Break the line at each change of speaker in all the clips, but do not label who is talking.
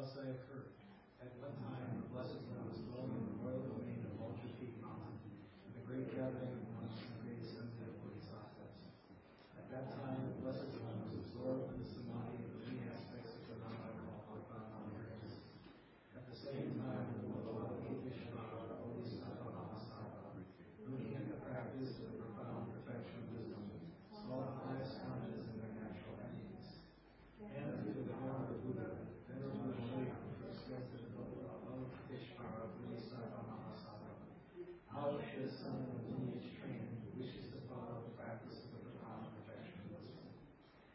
Thus I have heard. At one time, the Blessed One was dwelling in the royal domain of Vulture Peak Mountain, and the great gathering of monks and the great assembly of bodhisattvas. At that time, the Blessed One was absorbed in the samadhi of the many aspects of phenomena called profound awareness. At the same time, the Lord Avalokiteshvara, Bodhisattva Mahasava, looking at the practice of the profound perfection of wisdom, saw the highest conscious in their natural entities. And through the power of the Buddha, Venerable Shuya first said to the Lord Avalokiteshvara, Bodhisattva Mahasava, how should a son of a lineage trained who wishes to follow the practice of the profound perfection of wisdom?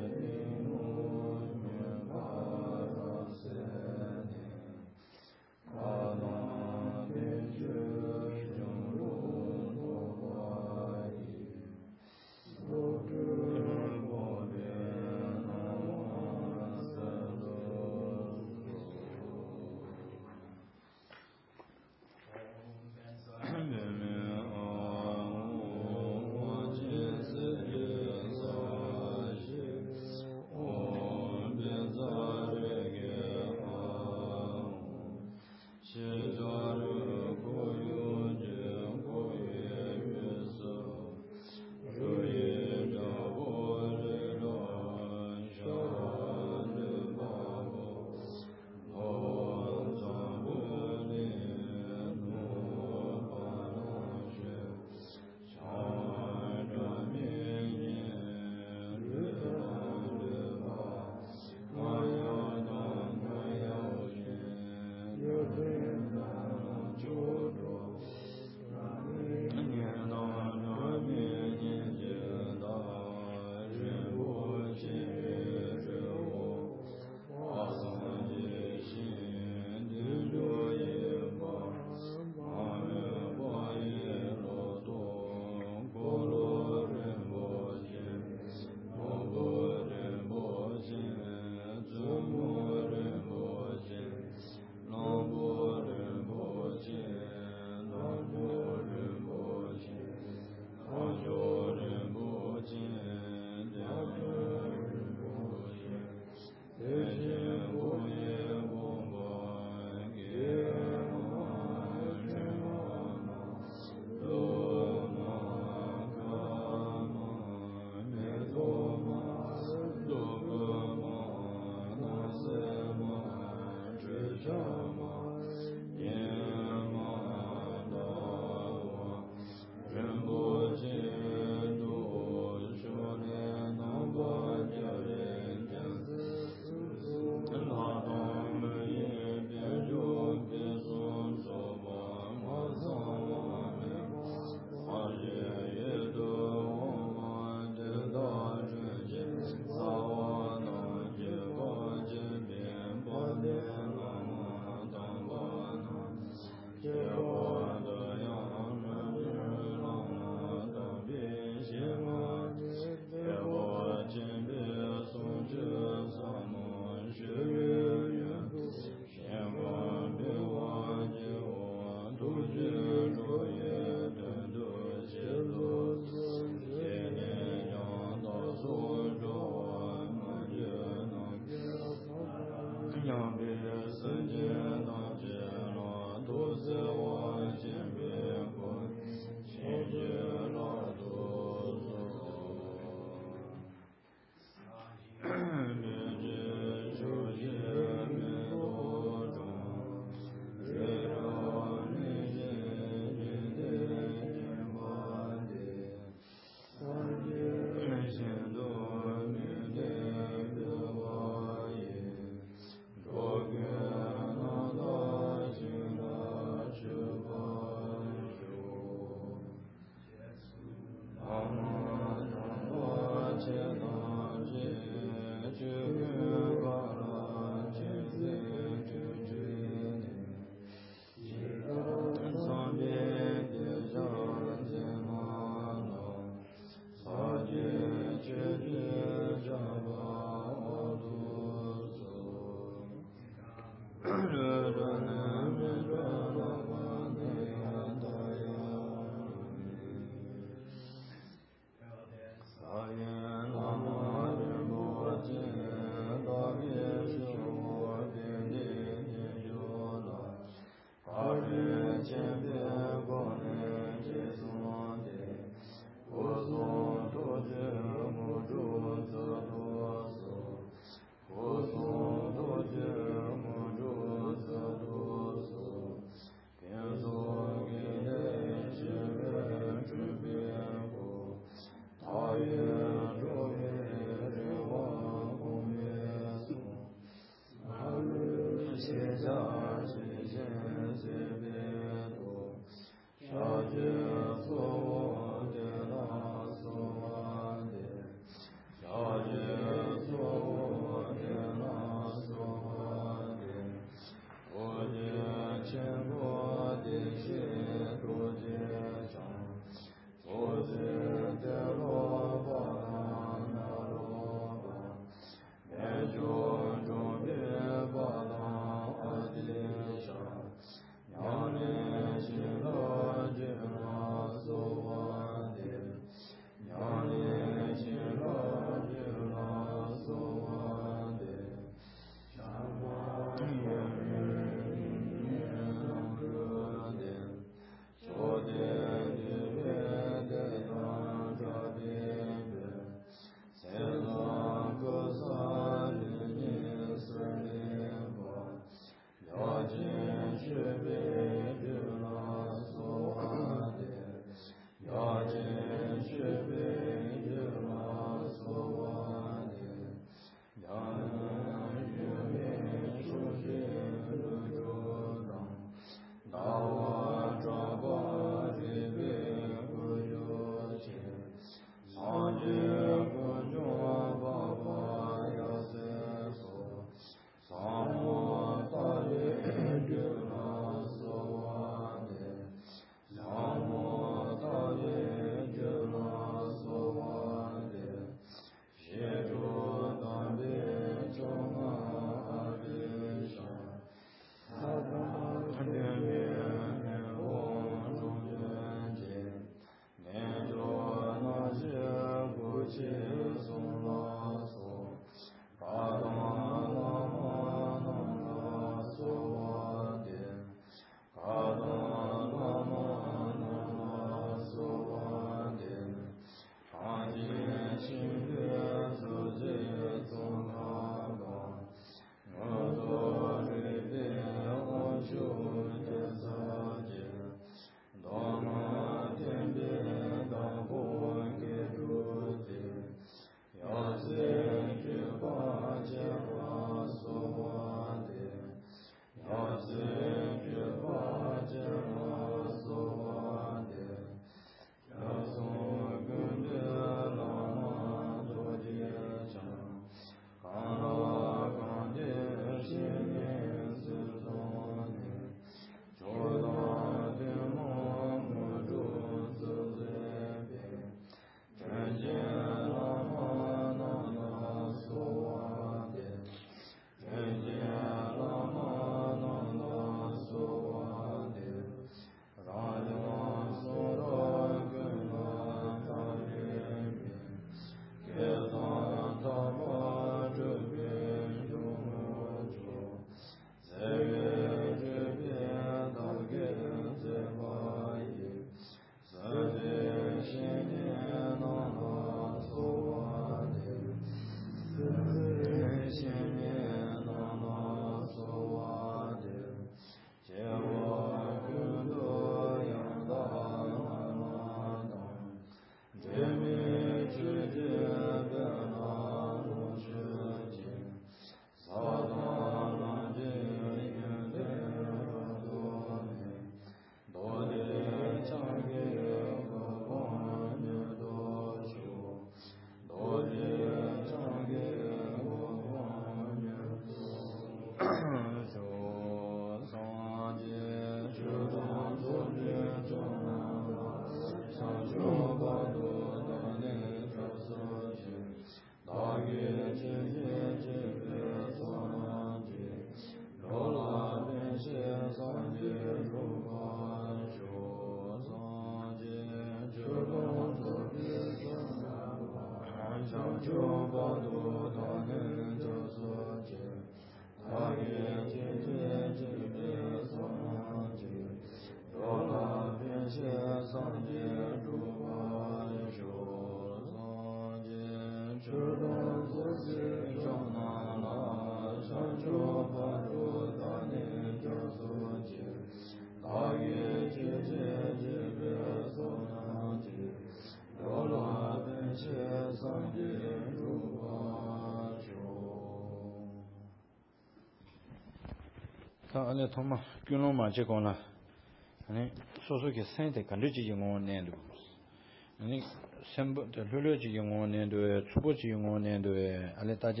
Ale Thomas, Gunno Majekona, and so get sent a country young one and any semble the village young one and a support young one and a aletaji.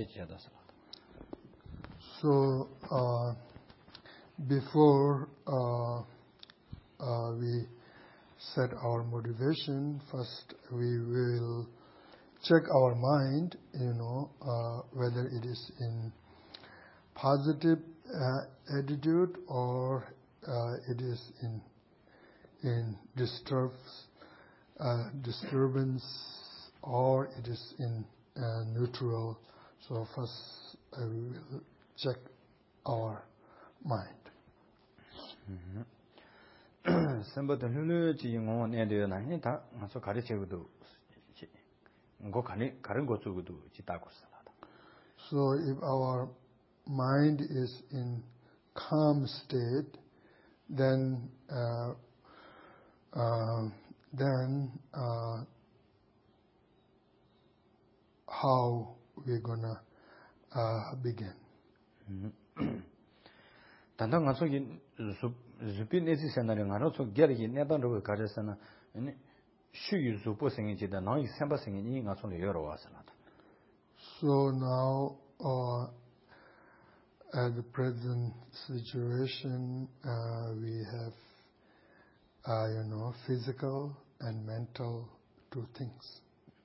So, before we set our motivation, first we will check our mind, whether it is in positive attitude or it is in disturbance or it is in neutral. So first we will check our mind.
Somebody who is on and the so
So if our mind is in calm state, then how we're gonna begin?
단단 가서기 즈빈에지 세나리 가서 게르기 내단으로 가르잖아. 아니 슈유수 보생이지다 나이 샘바생이 가서 여러 왔으나.
So now at the present situation we have physical and mental two things.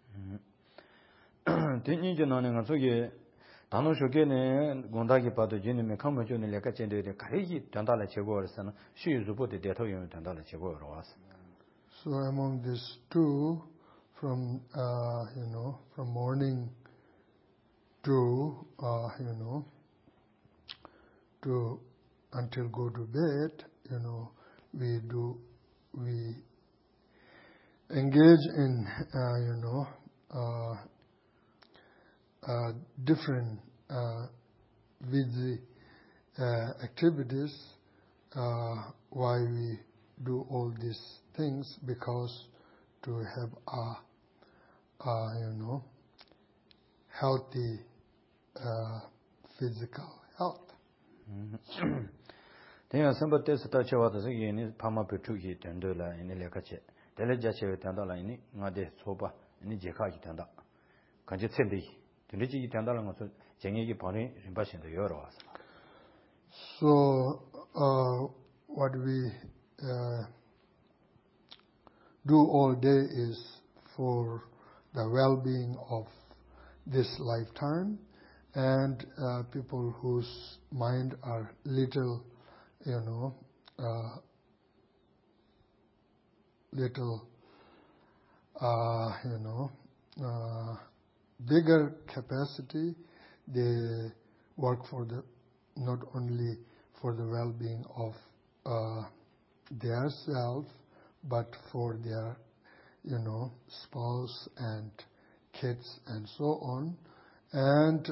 대니제 나는 가서기 단어쇼게네 gonda기 봐도 지님의 감정을 내가 젠데데 가리기 된다라 제거했잖아. 슈유수보다 대토용이 된다라 제거로 왔어.
So among these two, from from morning to to until go to bed, we engage in different busy activities. Why we do all these things? Because to have a healthy physical health.
대야 선버때서 touch와서 이니 파마 베투기 된도라 이니 레카체 델레자체 된다라 이니 나데 소바 이니 제카기 된다. 간제 쳔데이 되지 된다는 것은 쟁의기 번에 림바신도 여러 왔어.
So what we do all day is for the well-being of this lifetime, and people whose mind are little bigger capacity, they work for not only for the well-being of their self, but for their spouse and kids and so on, and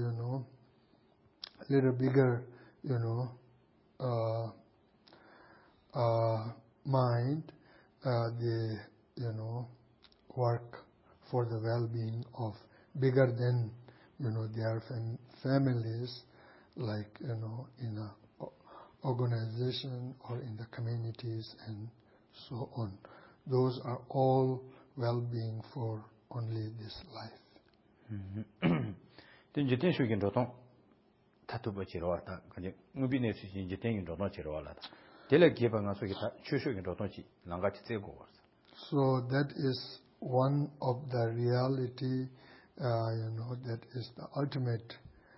little bigger mind, they work for the well-being of bigger than their families, like in a organization or in the communities and so on. Those are all well-being for only this life.
then shugin doton tatuba chirwata kanje ngubine sujin jiten doton chirwala dele geba ngaso kita chushugin doton chi langati tsego.
So that is one of the reality, that is the ultimate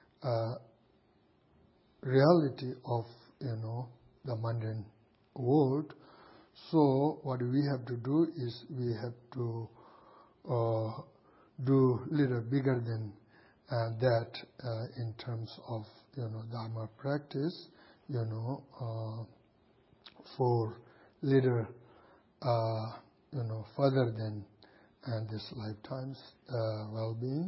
reality of the mundane world. So what we have to do is we have to do little bigger than that in terms of, Dharma practice, for little, further than this lifetime's well-being.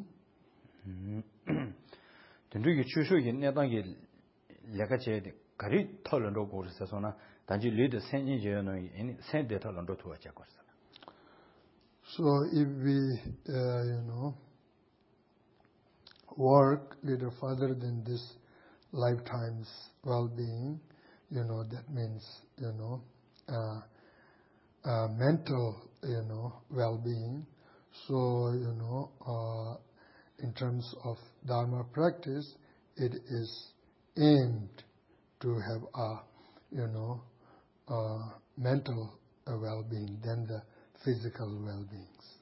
Tendrugi chushugi nedangi lekache kari tolando gorsa sona danji leader senjin jeyono any send data lando to a chakos.
So if we, work little further than this lifetime's well-being, that means, mental, well-being. So, in terms of Dharma practice, it is aimed to have a, mental well-being than the physical well-beings.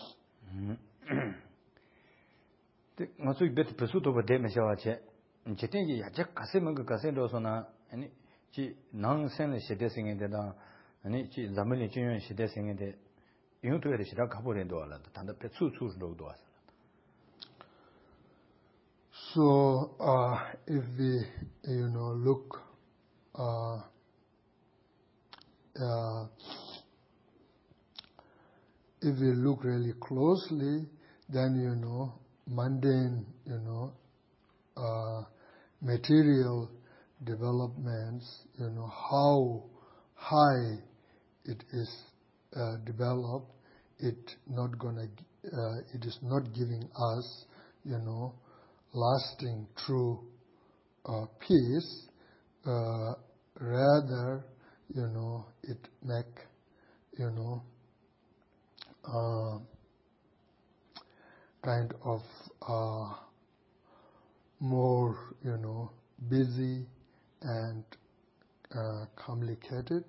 Masuk bet pesuto ba de meshawa che jetengi ya jak kasemen ga kasen do sona ani ji nang sen le shede singen de da ani ji zameli jinyon shede singen de yun to yere shira kabore do ala da tanda pe su su do do.
So if we, look if we look really closely, then mundane, material developments, how high it is developed, it is not giving us, lasting true peace. Rather, it make, kind of more, busy and complicated.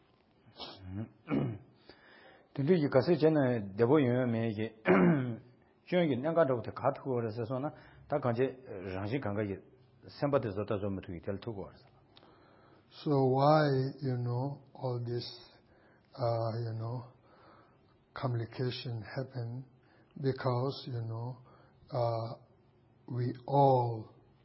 Tendru yi kase chena debo yun me ge chyon gi nanga do te khat ko re so na ta kanje rangji ganga yi semba de zota zo mutu tel to go.
So why, all this, complication happen? Because, we all,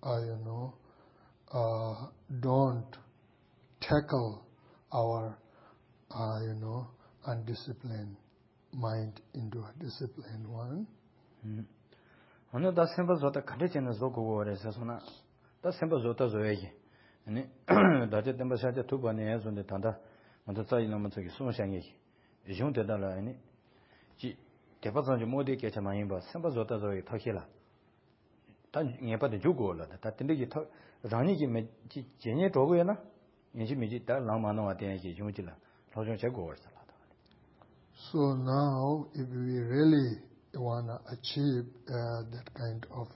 don't tackle our, undisciplined mind into a disciplined one.
Ono da semba zota kare chena zo go re so na da semba zota zo ye ani da je temba sha je tu ba ne so de tanda mo ta yi na mo tsi so shan ye jung de da la ani ji de ba zang je mo de ke cha ma yin ba semba zota zo ye ta he la ta nge ba de ju go la ta tin de ji ta rang ni ji me ji je ne do go ye na yin ji me ji da lang ma na wa de ji jung ji la lo jong che go sa la.
So now, if we really want to achieve that kind of,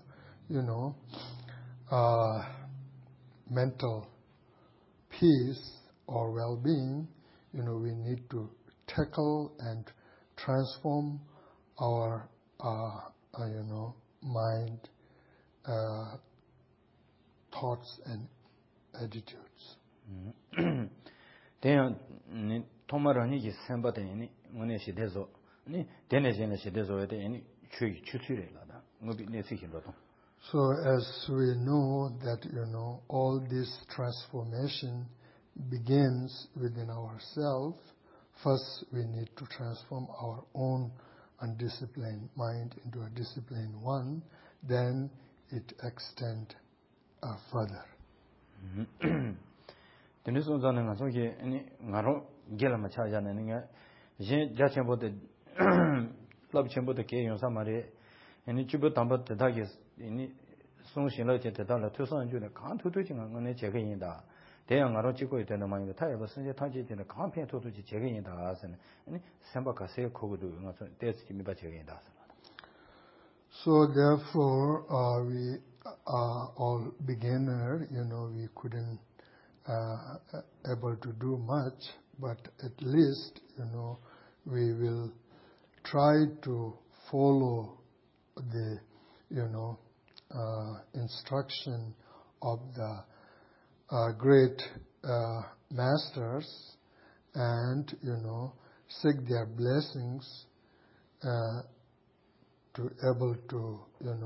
mental peace or well-being, we need to tackle and transform our, mind, thoughts and attitudes.
토마라니 기 셈바데니 오네 시데조 니 데네제네 시데조 에데니 추추레라다 뭐비 네시힌로도.
So as we know that all this transformation begins within ourselves, first we need to transform our own undisciplined mind into a disciplined one, then it extends further.
Tene so zane nga so ge ani ngaro gela ma cha ya ne nga yin ja chen bo de lab chen bo de ge yon sa ma re ani chu bo tam bo de da ge ni song xin le je de da le tu san ju de kan tu tu jing nga ne je ge yin da de yang ngaro ji go de na ma yin de ta ye bo sen je ta ji de ne kan pen tu tu ji je ge yin da sa ne ani san ba ka se ko go du nga so de ji mi ba je ge yin da sa.
So therefore we are all beginner, we couldn't able to do much, but at least, we will try to follow the, instruction of the great masters and, seek their blessings to able to,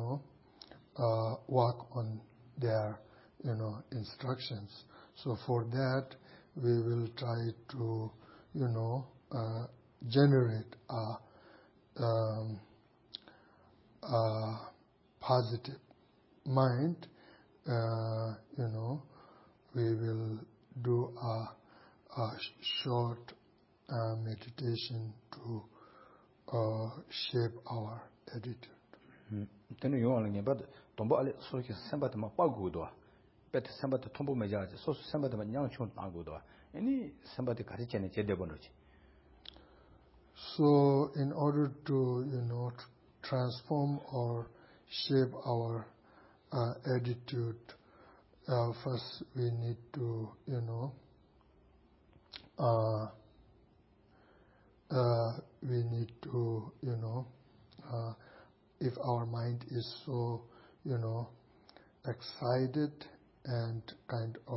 work on their, instructions. So for that, we will try to, generate a positive mind. We will do a short meditation to shape our attitude.
Then you only but Tombo so somebody Pagudo, but somebody Tombo Major, so somebody young chun Agudo, any somebody Karichen Jedebonuchi.
So in order to, transform or shape our attitude, first we need to, if our mind is so, excited and kind of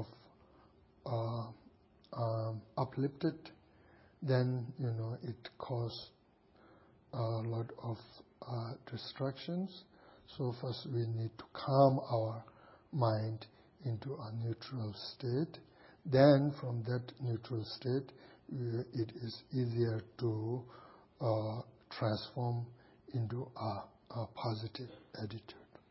uplifted, then, it causes a lot of distractions. So first we need to calm our mind into a neutral state. Then from that neutral state, it is easier to transform into a positive attitude.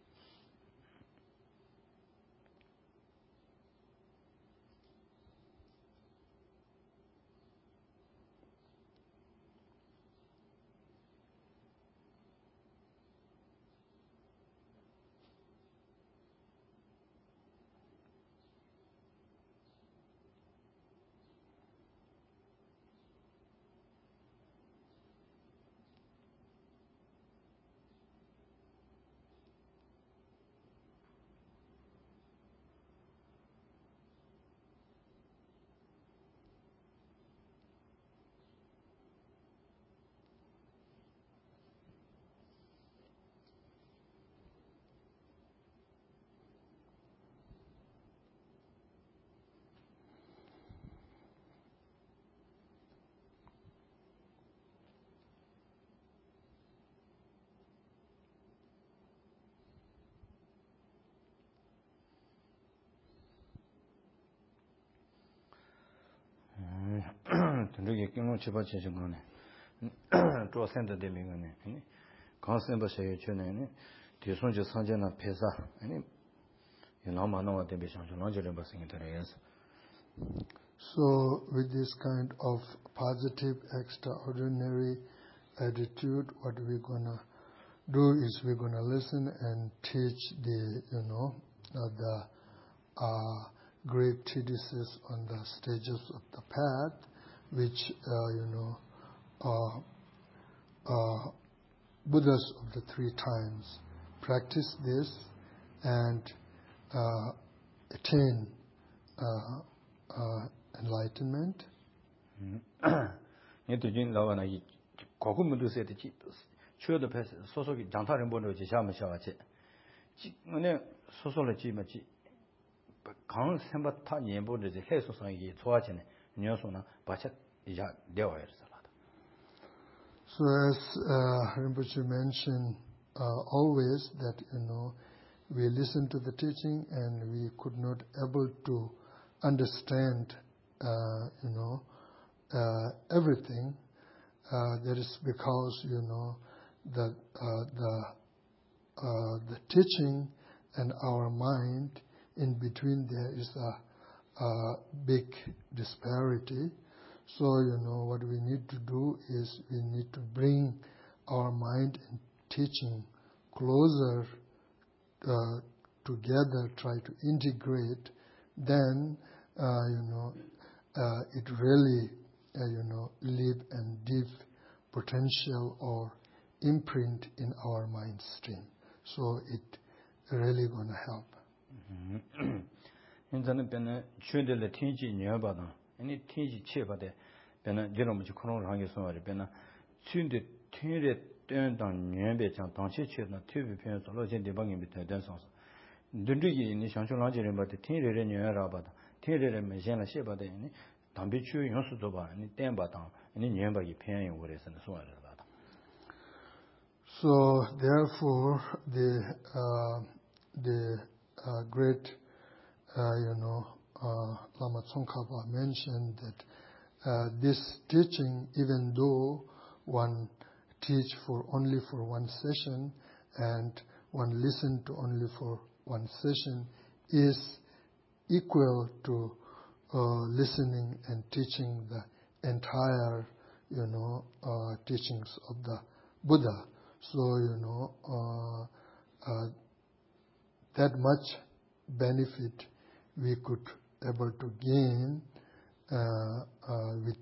Tunduk King Chiba Chishingone, draw center de Mingone, Consemba Shaychune, Tisonja Sanjana Pesa, any Yamano de Bishon, Longerebasing interest.
So with this kind of positive, extraordinary attitude, what we're gonna do is we're gonna listen and teach the, the great treatises on the stages of the path, which, Buddhas of the three times practice this and attain enlightenment.
Nitujin Lavana, Kokumundu said the cheap, sure the person, Sosoki, Jantaran Bono, Jishama Shavache. Sociology Machi. Kang Samba Tanya Bodo, the Head Society, Twachin, Nyosona, Bachet, Ija, Dewar.
So as Rinpoche mentioned, always that, we listen to the teaching and we could not able to understand, everything. That is because, that the teaching and our mind, in between there is a big disparity. So, what we need to do is we need to bring our mind and teaching closer together, try to integrate. Then, it really, leave and deep potential or imprint in our mind stream. So it really going to help.
인자는 변에 주들의 tinji 녀바다 아니 tinji 체바데 변에 저놈이 코로나 한게 소리 변에 춘데 튕레 땡당 녀베장 당치체나 TV 편에서 로제 대방이 밑에 된서서 눈들이 있는 상처나지를 받대 튕레레 녀라바다 튕레레 메시나 셰바데 아니 담비추 용수도 봐 아니 땡바당 아니 녀바기 편이 오래서는 소화를 받아.
So therefore, the great, Lama Tsongkhapa mentioned that this teaching, even though one teach only for one session and one listen to only for one session, is equal to listening and teaching the entire, teachings of the Buddha. So, that much benefit we could able to gain with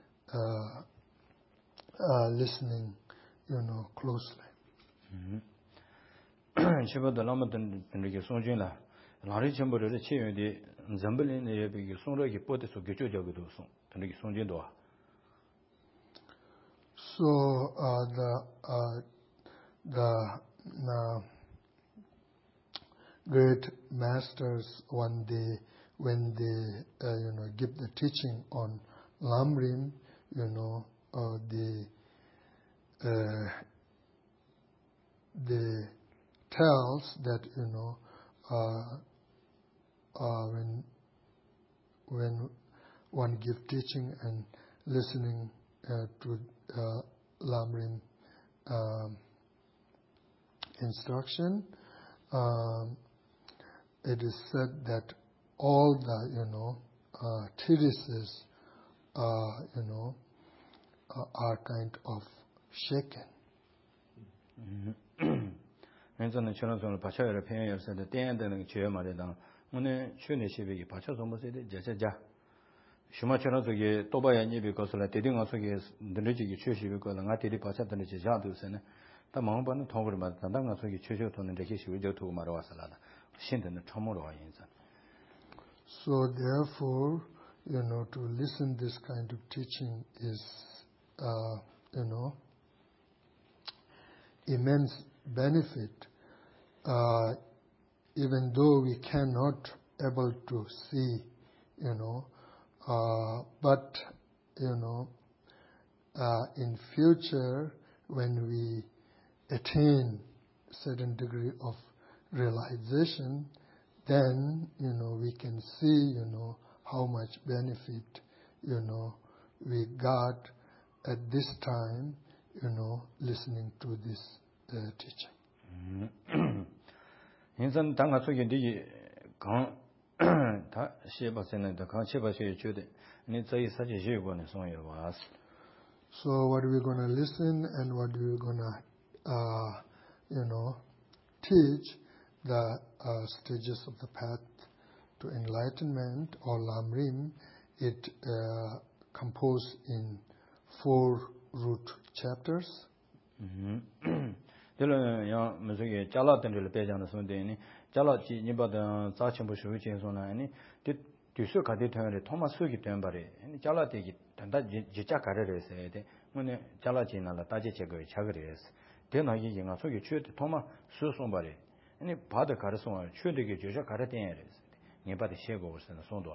listening, closely.
Chiba Lama Tendriki Songjin Lari Chambore Chi di Zambelin Yabiki Sonraki Potis of Gicho Jagudu Song, Tendriki Songjin Doa.
So the great masters one day when they give the teaching on Lamrim, they tells that when one give teaching and listening to Lamrim instruction, it is said that all the treatises are kind of shaken.
Entonces, chino pacha europeo se de tiende che mareda. Une chune shibiki pacha somos de jaja. Shuma chino ge tobaya ni bi kosla te dinga so ge ndreji ge cheshi bi ko nga te di pacha de jaja du se ne. Ta mang ban thong ma ta nga so ge cheshi to ne de shi wi jo to ma ro sala da. Shin de chomo ro yin sa.
So therefore, to listen this kind of teaching is immense benefit, even though we cannot able to see, but in future when we attain certain degree of realization, then we can see how much benefit we got at this time listening to this teaching.
인선 당가 속에 네 강다 시바세는 강 시바세 주데 네 저희 사지 시고는 송여 와스.
So what we're going to listen and what we're going to teach the stages of the path to enlightenment or Lamrim, it composed in 4 root chapters.
들은 야 무슨게 잘라던들 배장을 손대니 잘라지 니바다 자침부 수위진소나 아니 뒤수 가디 되는 토마스기 된 바리 아니 잘라되기 단다 지자 가려서 해야 돼. 뭐네 잘라지나라 따지 제거에 차거리에서 대나기 영화 속에 취해 토마 수송 바리 아니 바다 가르송을 취되게 주자 가려대야 돼. 니바다 시고 올서는 손도.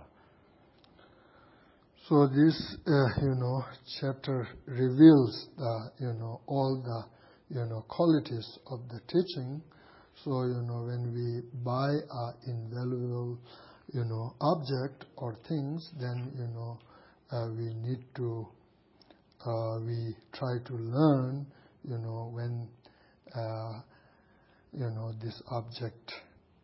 So this chapter reveals the all the qualities of the teaching. So when we buy an invaluable object or things, then we need to we try to learn when this object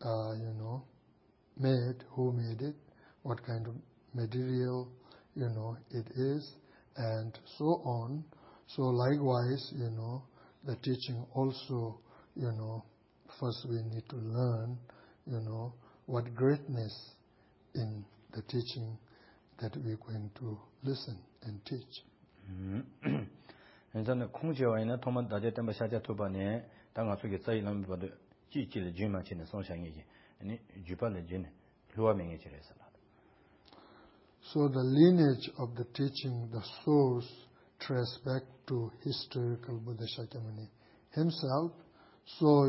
made, who made it, what kind of material it is, and so on. So likewise, the teaching also, first we need to learn, what greatness in the teaching that we're going to listen and teach.
인선 공제와이나 토만 다제 때문에 사자 토바네 당가 속에 쌓이는 것도 지지를 주마치는 성향이기 아니 주발을 지네 루아명이 지래서.
So the lineage of the teaching, the source, trace back to historical Buddha Shakyamuni himself. So,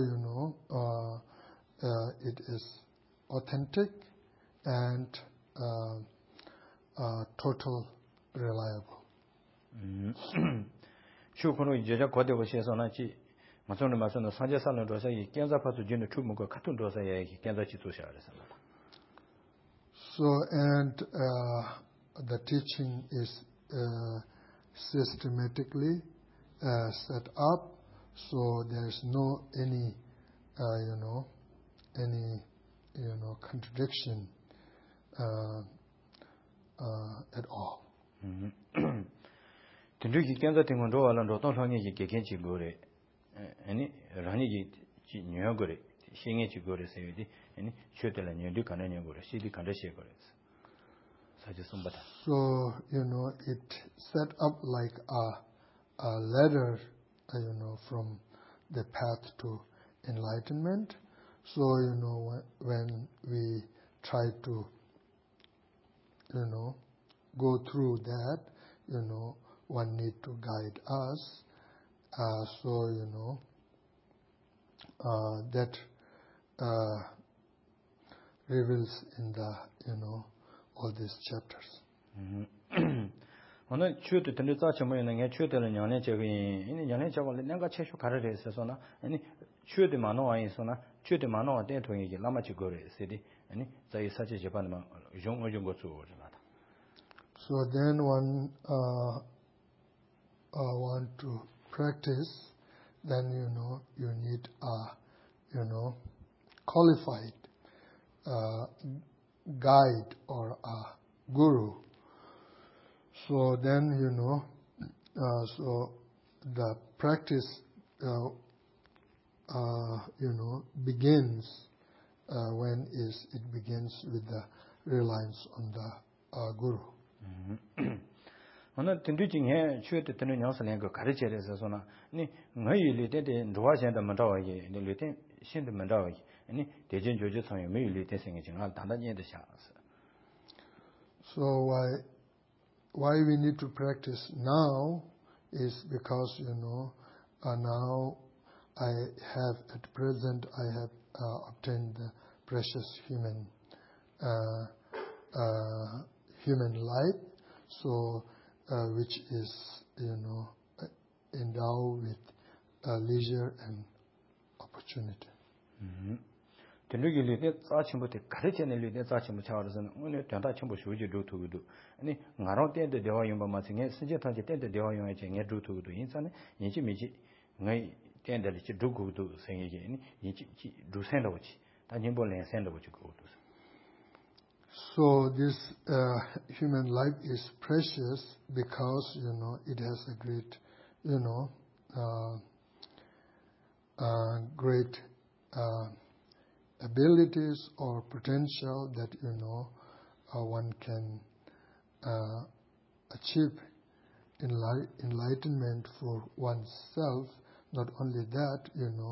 it is authentic and total reliable.
슈코노 이제자 과대고시에서나지 맞선을 맞선은 상제 살는 도서 이 견자 파수 진의 추문과 같은 도서에 견자 지도샤를 살았다.
So, and the teaching is systematically set up, so there's no any contradiction at all.
근데 견자 등은 로알로 동성이 개개지 거래. 아니 라니지 뉴욕거래. 신의 지거래 세요디. 아니 최대한 뉴욕 가는 거래. 시디 간다시 거래. 사실 somebody.
So, it set up like a ladder, from the path to enlightenment. So, when we try to, go through that, one need to guide us. So, that reveals in the, all these chapters.
오늘 주도 듣는 자체모는 게 주도는 연애 저기 이 연애 저걸 내가 최초 가르쳐 있어서나 아니 주도 만화에 있어나 주도 만화 대통령이 라마치 거래 세디 아니 자기 사제 재판만 용어준 거 주어라다.
So then one want to practice, then you need a qualified guide or a guru. So then so the practice begins when it begins with the reliance on the guru.
오늘 든든징에 주도 듣는 영상에 그 가르쳐서서나 니 너희 때때 로아전도 만다와게 때 신도 만다와게 아니 대전 조조성에 매일 때 생기지가 단단히도 샤스.
So why we need to practice now is because now at present I have obtained the precious human life, so which is endowed with leisure and opportunity.
근데길이 자침부터 가르치는 일에 자침부 차원에서는 오늘 된다 전부 수지도 두고도 아니 나로 때도 대화 용범만 생에 신제탄지 때도 대화 용에 정해 두고도 인산에 인지미지 내 때들이 두고도 생에게 아니 인지 두센도지 단진벌에 센도지 그것도.
So this human life is precious because it has a great great abilities or potential that one can achieve enlightenment for oneself. Not only that,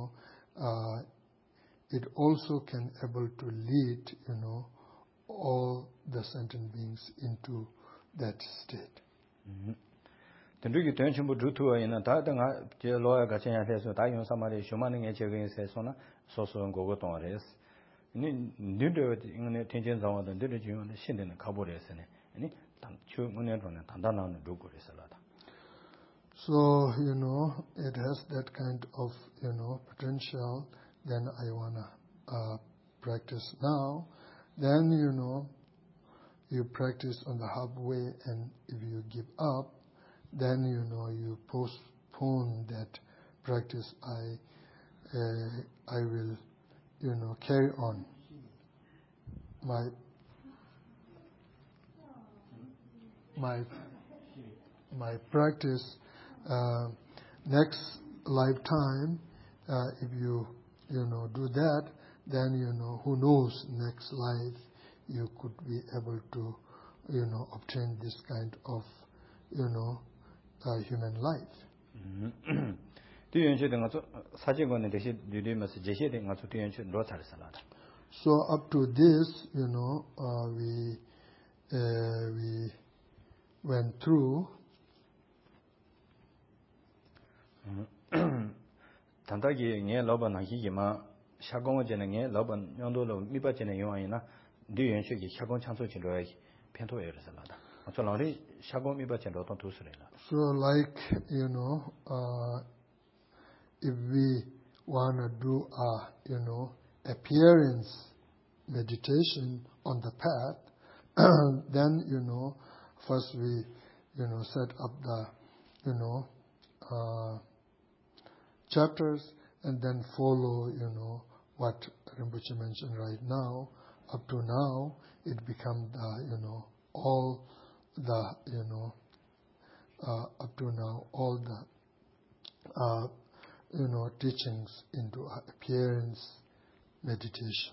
it also can able to lead all the sentient beings into that state.
근데 전부 주투어에는 다등아 제 로아가 전야해서 다용 사마리 쇼마는 게 제거에서나 소소한 거고 동아래스. 니 니도 이거는 텐션 상황도 니도 지금 신대는 가보래서네. 아니 당초 문에로는 단단한 루고래서라다.
So it has that kind of potential. Then I wanna practice now. Then you practice on the halfway, and if you give up, then you postpone that practice. I will carry on my practice next lifetime. If you do that, then who knows, next life you could be able to obtain this kind of human life. So up to this, we went through.
단다기 게 러번 하기기마 샤공어제는 게 러번 연도로 미바제는 요아이나 뉘연식이 샤공 창소진로에 편토에서라다. 저랑이 샤공 미바제로 또 두스래라.
So like if we want to do appearance meditation on the path, then, first we, set up the, chapters and then follow, what Rinpoche mentioned right now. Up to now, it becomes the, all the, up to now, all the, teachings into appearance meditation.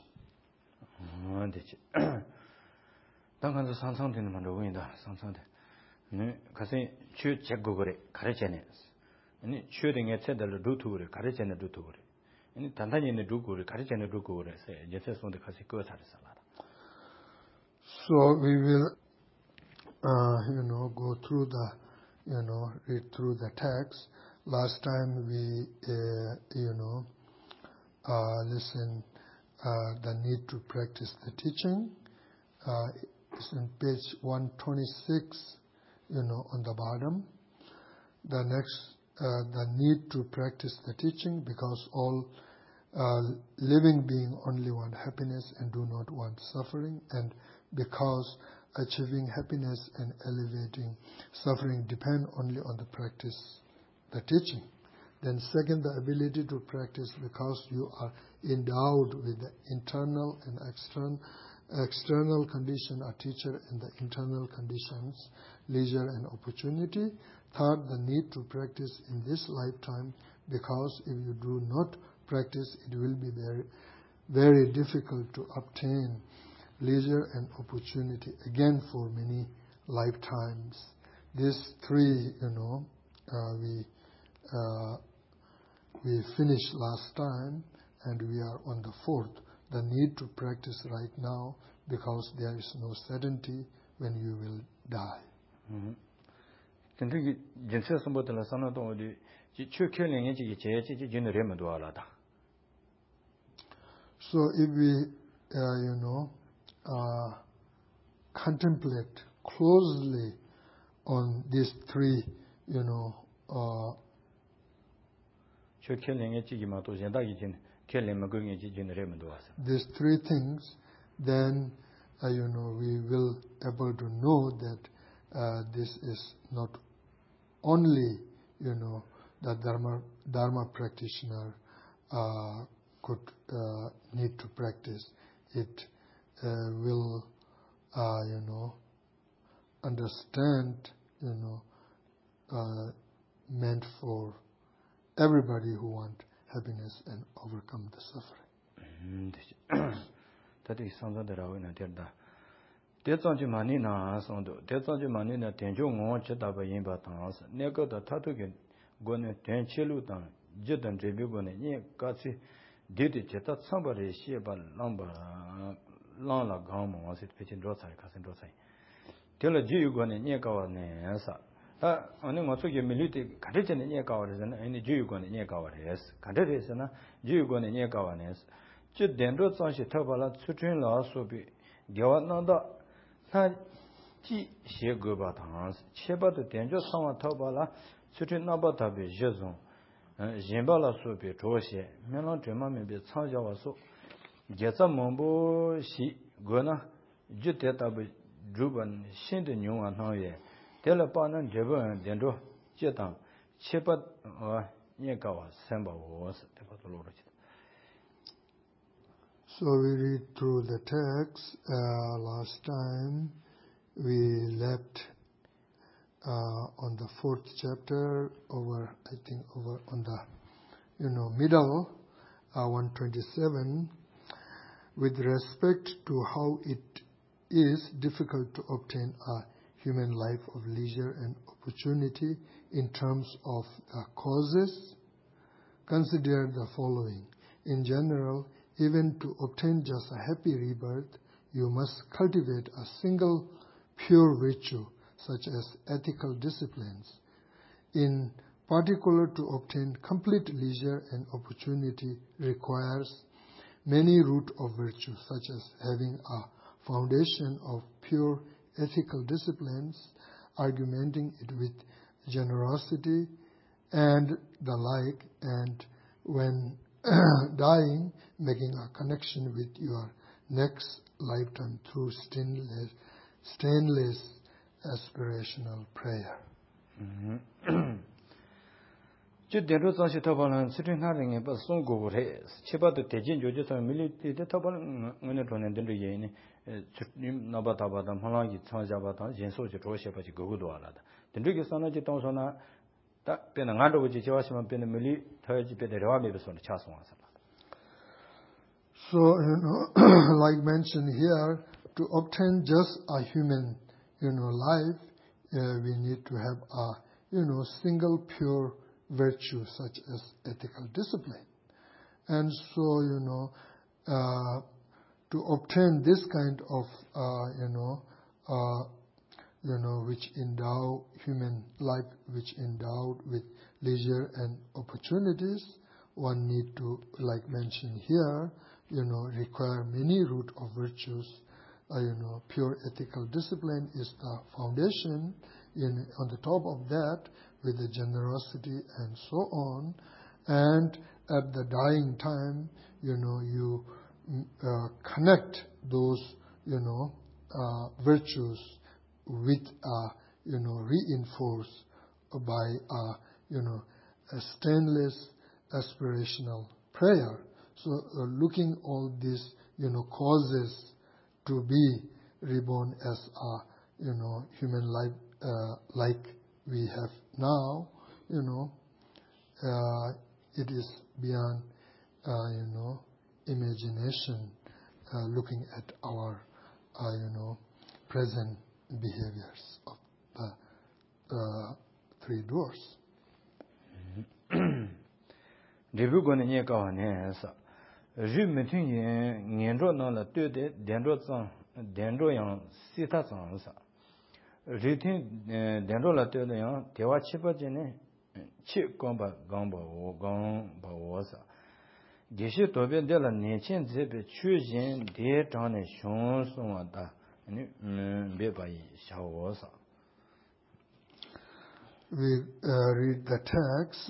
당간도 상상되는 만도 보인다. 상상돼. 네, 가서 추 제국을 가르치네. 아니 추등에 체들 루트를 가르치는 루트를. 아니 단단히 있는 루트를 가르치는 루트를 해서 이제 손에 가서 그거 살았어.
So we will go through the read through the text. Last time we listen the need to practice the teaching. It's in page 126, on the bottom. The next, the need to practice the teaching, because all living beings only want happiness and do not want suffering, and because achieving happiness and elevating suffering depend only on the practice, the teaching. Then second, the ability to practice, because you are endowed with the internal and external condition, a teacher, and the internal conditions, leisure and opportunity. Third, the need to practice in this lifetime, because if you do not practice, it will be very, very difficult to obtain leisure and opportunity again for many lifetimes. These three, we finished last time, and we are on the fourth. The need to practice right now, because there is no certainty when you will die. So if we, contemplate closely on these three, these three things, then we will able to know that this is not only the Dharma practitioner could need to practice. It will understand meant for everybody who want happiness and overcome the suffering.
That is something that I will not tell that. 대전주 많이 나서도 대전주 많이 나 대중어 지다바 인바탕스 내가 더 타도게 고네 대치루당 지던 제비고네 니 같이 데데 제타 참바레 시바 람바 랑라 강모 와서 페친 로사이 가선 로사이 텔라 지유고네 니가와네 사 아니 뭐서게 밀리티 가르치는 니가와르잖아 아니 지유고네 니가와레스 가르치잖아 지유고네 니가와네 지 된로 장시 터발라 수준라 소비 겨와나다 지 시고바 당스 체바도 된저 상와 터발라 수준 나바다비 제종 진발라 소비 조시 면랑 드마메비 창자와서 제자몽보시 고나 주대다비 주번 신의 용아 나에 텔레파는 제번 된로 제당 체바 니가와 셈바워스 대바돌로르지.
So we read through the text. Last time we left on the fourth chapter over on the middle 127, with respect to how it is difficult to obtain a human life of leisure and opportunity in terms of the causes. Consider the following. In general, even to obtain just a happy rebirth, you must cultivate a single pure virtue, such as ethical disciplines. In particular, to obtain complete leisure and opportunity requires many root of virtue, such as having a foundation of pure ethical disciplines, argumenting it with generosity and the like, and when dying, making a connection with your next lifetime through stainless aspirational prayer.
Dendro Zanshi Tabalan, sitting having a person go ahead. Chiba the Tejin, you just a military, the Tabalan, when it run in the Yen, Nabatabata, Malagi, Tanjabata, Jenso, Joshua, but you go to Alada. The Rigas on the Tonsona, that been another which is Joshua, been a military, bit the Rabbis on the Chasson.
So, like mentioned here, to obtain just a human, life, we need to have a, single pure virtue such as ethical discipline. And so, to obtain this kind of, which endow human life, which endowed with leisure and opportunities, one need to, like mentioned here, require many root of virtues. Pure ethical discipline is the foundation. On the top of that, with the generosity and so on, and at the dying time, you connect those, virtues with, reinforced by, a stainless aspirational prayer. So, looking all these, causes to be reborn as a, human life, like we have now, it is beyond, imagination, looking at our, present behaviors of the three doors.
Debu gone near Gawane, Jumitin, Nendro Nala, Dendro Zan, Dendro Yang, Sita Zansa. Ritin Dendro La Telian, Tewa Chipa Jene, Chip Gomba Gamba or Gamba Wasa. Gishi Tobe della Nechin Zebe, Chujin, Dear Tone, Shon Somata, and Bebai Shawasa.
We read the text,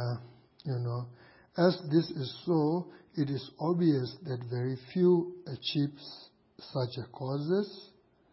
as this is so, it is obvious that very few achieve such a causes.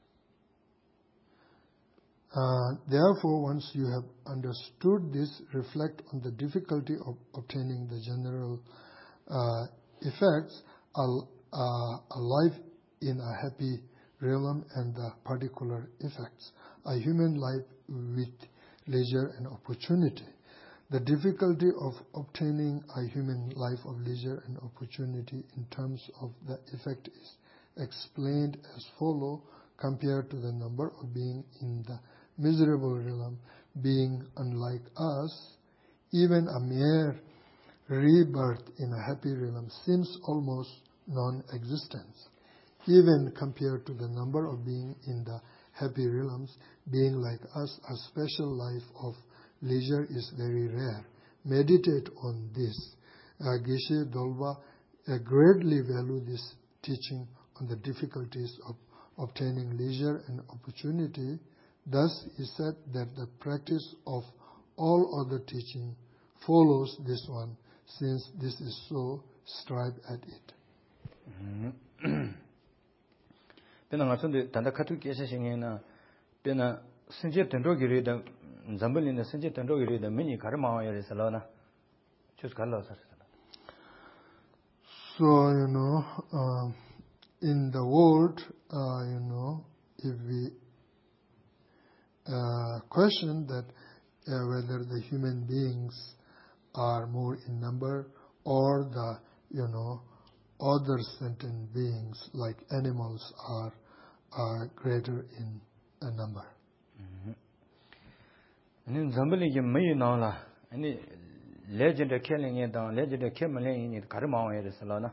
Therefore, once you have understood this, reflect on the difficulty of obtaining the general effects, a life in a happy realm, and the particular effects, a human life with leisure and opportunity. The difficulty of obtaining a human life of leisure and opportunity in terms of the effect is explained as follows: compared to the number of beings in the miserable realm, being unlike us, even a mere rebirth in a happy realm seems almost non-existent. Even compared to the number of beings in the happy realms, being like us, a special life of leisure is very rare. Meditate on this. Geshe Dolba greatly value this teaching on the difficulties of obtaining leisure and opportunity. Thus, he said that the practice of all other teaching follows this one. Since this is so, strive at it.
Pena ngasunde tanda khatu kesa singena pena sinje tendro giri da zambalina sinje tendro giri da mini karma ya salana chus kala sar.
So in the world, if we question that whether the human beings are more in number or the other sentient beings like animals are greater in a number.
Ani zambali ge mai na la ani legend killing it down legend killing it karma ya salana.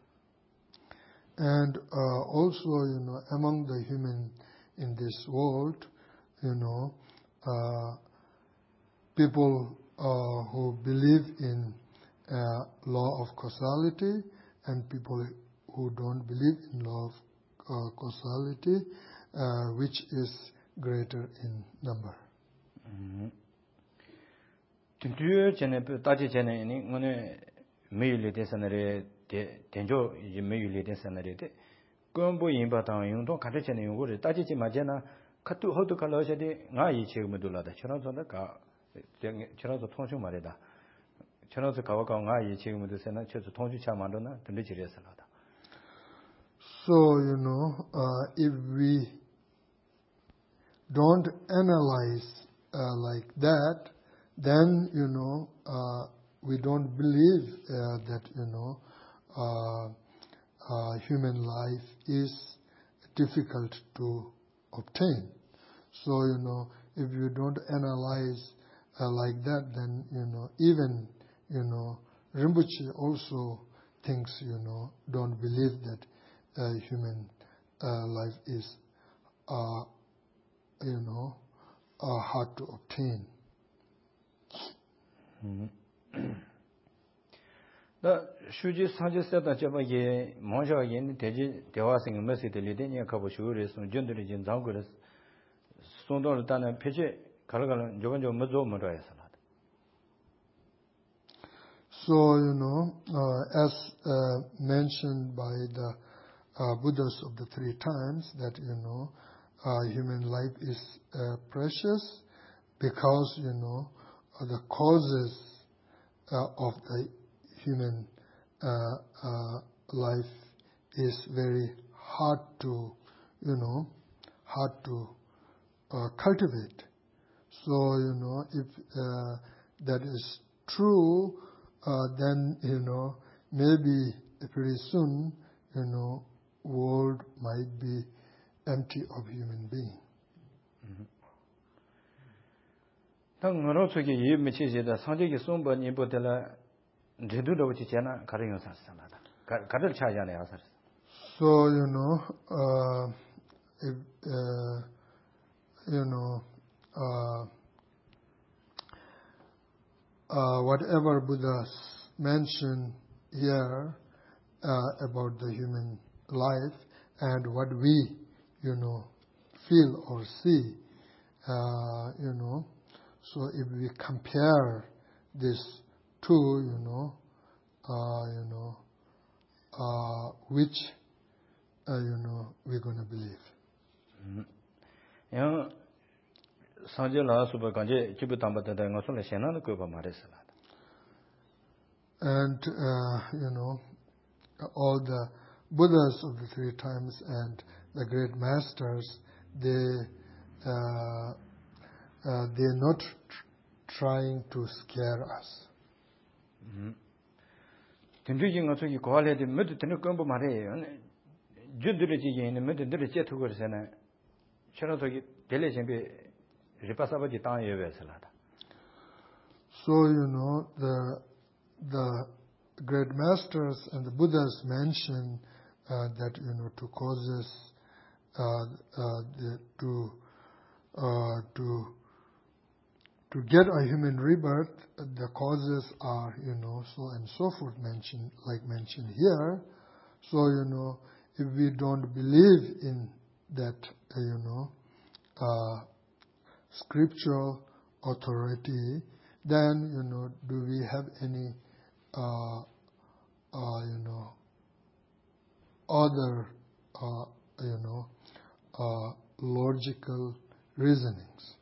And also among the human in this world, people who believe in law of causality and people who don't believe in law of causality, which is greater in number.
Tintuye chene pe taji chene ni ngone 메일에 대해서는 된조 이제 메일에 대해서는 건보 인바당 용도 가르치는 용고를 따지지 마잖아. 카투 호도 칼로셔디 나이 지금도 돌아다. 저런서가 저런서 통신 말이다. 저런서 가와가 나이 지금도 세나 저서 통주차 만도나 들리지려서라다.
So, if we don't analyze like that, then, we don't believe that, human life is difficult to obtain. So, if you don't analyze like that, then, even, Rinpoche also thinks, don't believe that human life is, hard to obtain.
다 수지 사제세다 저바게 먼저게 대지 대화생 메시지를 되냐 가보 쇼르스 전들이 진 장거를 손도를 따는 표제 가르가는 저건 좀 뭐죠 뭐라해서
So, as mentioned by the Buddhas of the three times, that, human life is precious because, the causes of the human life is very hard to, cultivate. So, if that is true, then, maybe pretty soon, world might be empty of human being.
당으로 저기 이 미치지다 상대기 손번 이보들라 제도도 지잖아 가르용 사스나다. 가를 차야네 아서.
So, if, whatever Buddha mentioned here about the human life and what we, feel or see, so if we compare these two, which, we're going to believe.
야 상제라 수바 간제 기부 담바다 ngosole shenana ko ba maresala.
And all the Buddhas of the three times and the great masters, they're not trying to scare us.
된주진 어떻게 고할해도 뭐도 되는 건부 말해요. 주들이지 있는 뭐도 들이 제투고 그러잖아. 저런저기 델레신비 리파사바지 땅에 예배설하다.
So, the great masters and the Buddhas mention that, to causes to get a human rebirth, the causes are, so and so forth mentioned here. So, if we don't believe in that, scriptural authority, then, do we have any, other, logical reasonings?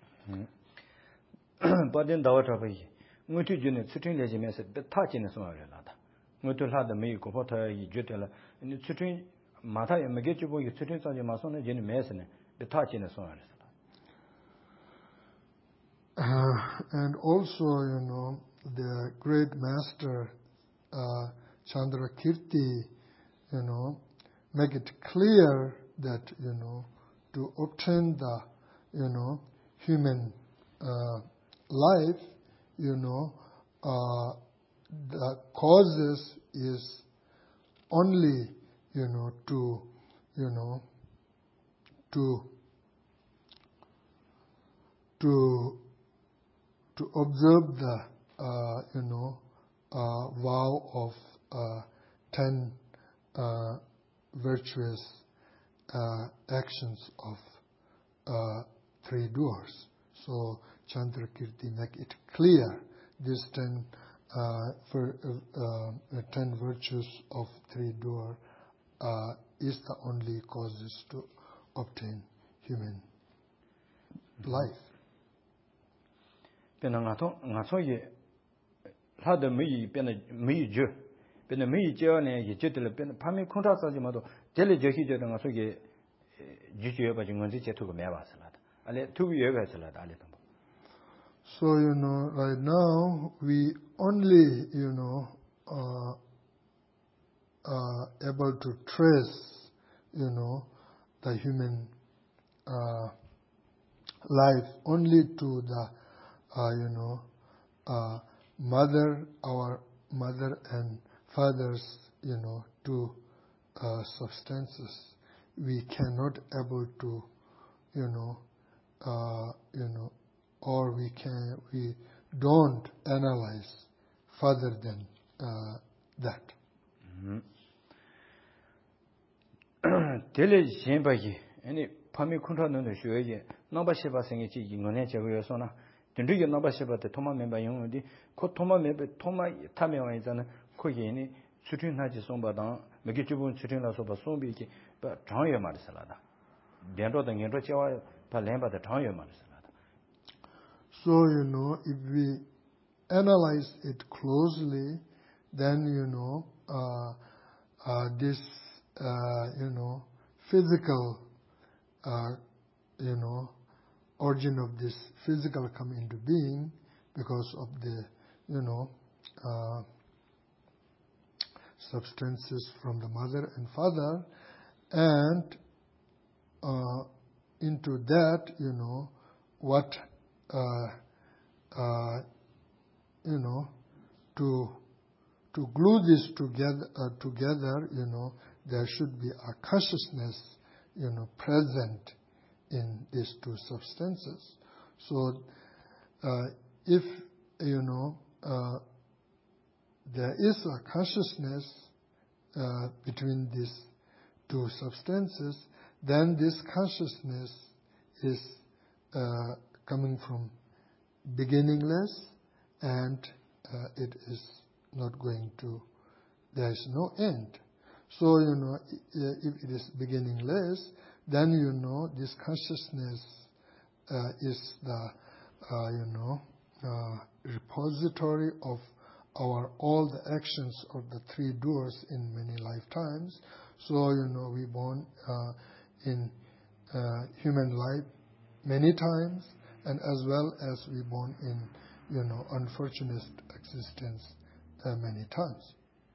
바든 다와타바이 무투 주네 수트인 레지면서 타지는 소리라다. 무투 하다 메이 고포타 이 주텔라 이 수트인 마타에 메게 주보 이 수트인 사지 마선에 제네 메스네 타지는 소리라다.
And also, the great master Chandrakirti, make it clear that, to obtain the, human life, the causes is only, to observe the, vow of 10 virtuous actions of 3 doers. So Chandrakirti make it clear these 10 10 virtues of three doors is the only causes to obtain human life. So, right now, we only, able to trace, the human life only to the, our mother and father's, two substances. We cannot able to, or we don't analyze further than that.
Any Pami Kunta no Shuye, number Shiba singing Yingone Sona, Dendriga number Shiba, the Toma member Yongdi, Kotoma member Toma Tamil Koyeni, shooting Najisomba, Megitubun shooting La Soba Sombi, but Tanya Marisalada. Dendo than Yenrocha, Palemba, the Tanya Marisalada.
So, if we analyze it closely, then, this, physical, origin of this physical come into being because of the, substances from the mother and father, and into that, what, to glue this together, there should be a consciousness, present in these two substances. So, if, there is a consciousness between these two substances, then this consciousness is coming from beginningless, and it is not going to, there is no end. So, if it is beginningless, then, this consciousness is the, repository of all the actions of the three doers in many lifetimes. So, we born in human life many times, and as well as we born in, unfortunate existence many times.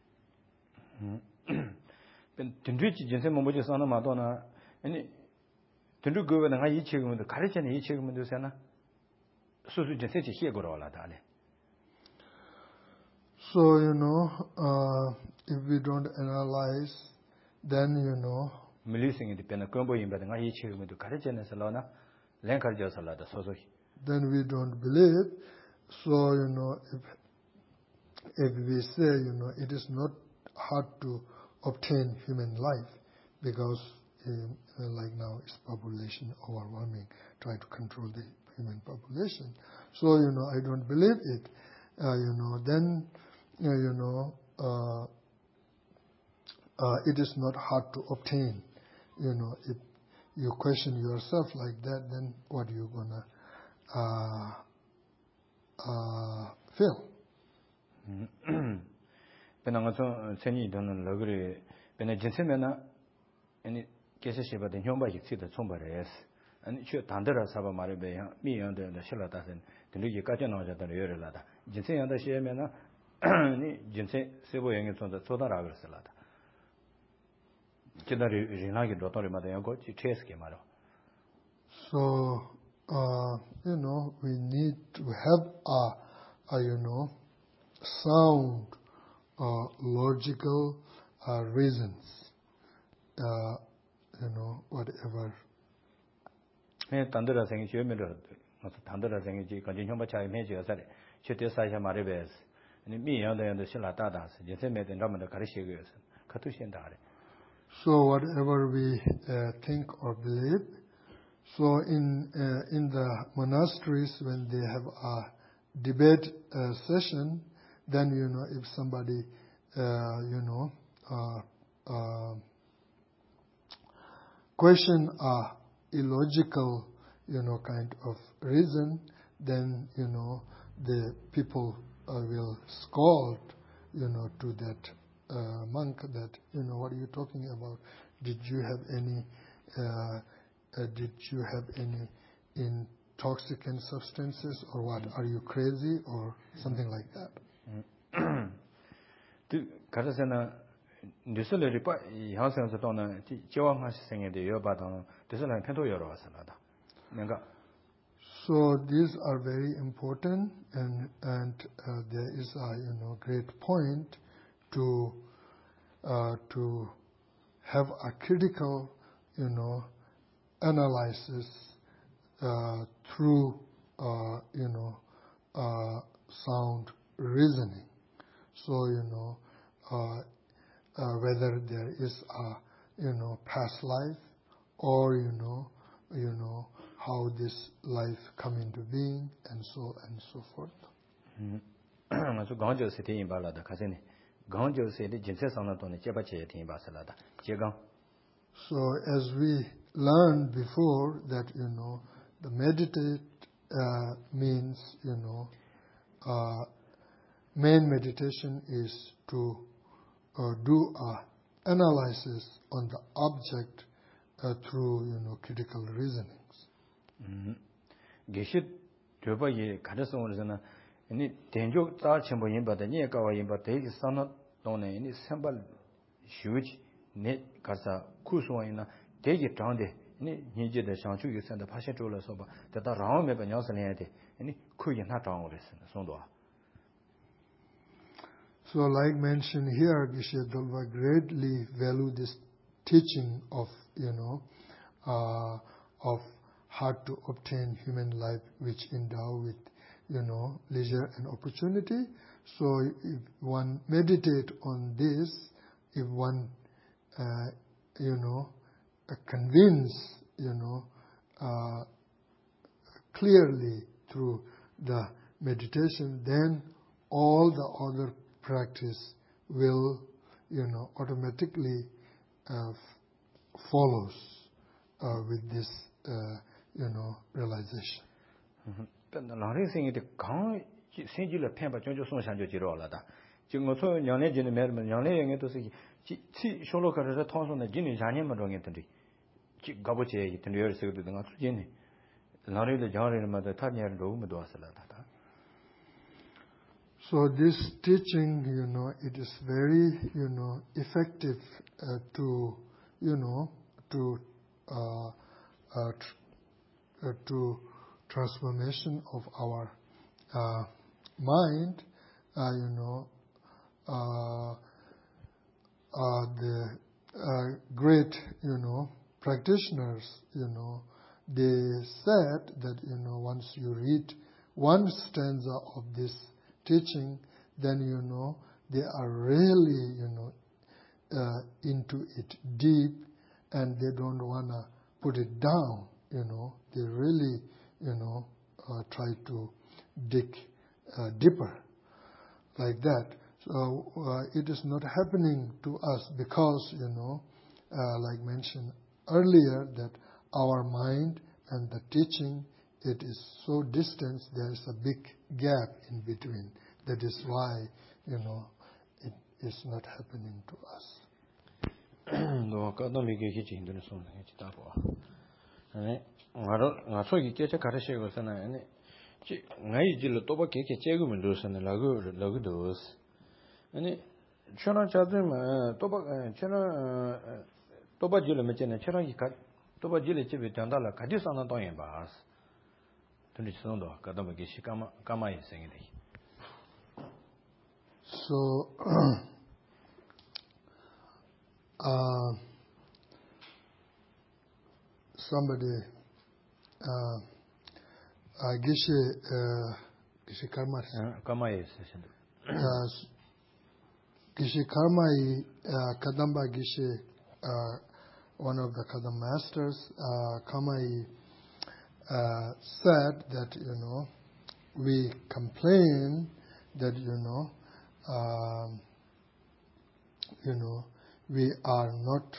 Tendrichi Jensen Momoji Sana Madonna, and Tendru go and I each with the courage and each with the Sana. So to just here go all that.
So, if we don't analyze, then,
Melising independent combo in but I each with the courage and Salona, Lanka Salada, so.
Then we don't believe. So, if we say, it is not hard to obtain human life, because like now it's population overwhelming, try to control the human population. So, I don't believe it. Then, it is not hard to obtain. If you question yourself like that, then what are you gonna feel?
Penangato Seni don't agree. Benejensemena and Keshiba the Yomba you see the Sombares and should Tandera Saba Maribe, me under the Shelatas and the Luigi Catanoja than the Urelada. Jensen and the Shemena Jensen Sebo Yang on the Soda Salada. Generally, Rinagi Dottori Madayango, Cheske Maro.
So, we need to have a sound, logical reasons, whatever.
Tandera saying you made Tandera saying you continue much I made you said, Chetia Maribes, and me on the Shilatadas, Jensen made and Raman the Karishigas, Katushan Dari.
So, whatever we think or believe, so in the monasteries, when they have a debate session, then, if somebody, question a illogical, kind of reason, then, the people will scold, to that monk that, what are you talking about? Did you have any intoxicant substances or what? Are you crazy or something like that? So these are very important, and there is a great point to have a critical analysis through sound reasoning. So whether there is a past life or how this life come into being and so forth. So as we learned before that the meditate means main meditation is to do a analysis on the object through critical reasonings.
Geshe Joba ye Kadasong is any Tenjo Tarchimbo Yimba, the Niakawa Yimba, take Sana Dona, any Sambal Shuj, Net Kasa, Kusuina, take it down there, any Niji the Shanchu, you send the Pashajola Soba, that are round me by Nelson, any Kuyan not on this, Sondoa.
So, like mentioned here, Geshe Dolva greatly value this teaching of, of how to obtain human life which endow with, leisure and opportunity. So if one meditate on this, if one, convince, clearly through the meditation, then all the other practice will, automatically follows with this, realization.
But the last thing is the Kang singular pamper, Jojo Sonsan Jirolada. Jingo Yane Jin Merman, Yane to see Sholoka as a toss on the Jimmy Janim Rongetry. Gaboche, it and the earth to the not Jenny. Larry the Jarry Mother Tanya Rome do Salata.
So this teaching, it is very, effective to transformation of our mind. The great, practitioners, they said that, once you read one stanza of this teaching, then, they are really, into it deep, and they don't want to put it down, They really, try to dig deeper like that. So it is not happening to us because, like mentioned earlier, that our mind and the teaching, it is so distant, there is a big gap in between. That is why, it is not happening to us.
No, God don't make it into the song. I saw you get a Karashi was an Naijil Toba cake, Chegum and Dos and Lagudos. And Chana Chadrim, Toba Julimet and Cheraki Toba Jilichi Tandala, Kadisana Doyan Bars. To the Sondo, Kadamagishi Kama is saying it.
So, somebody, Geshe Karma.
Kama is.
Geshe Karma, Kadamba Geshe, one of the Kadam masters, Kamai said that, we complain that, we are not,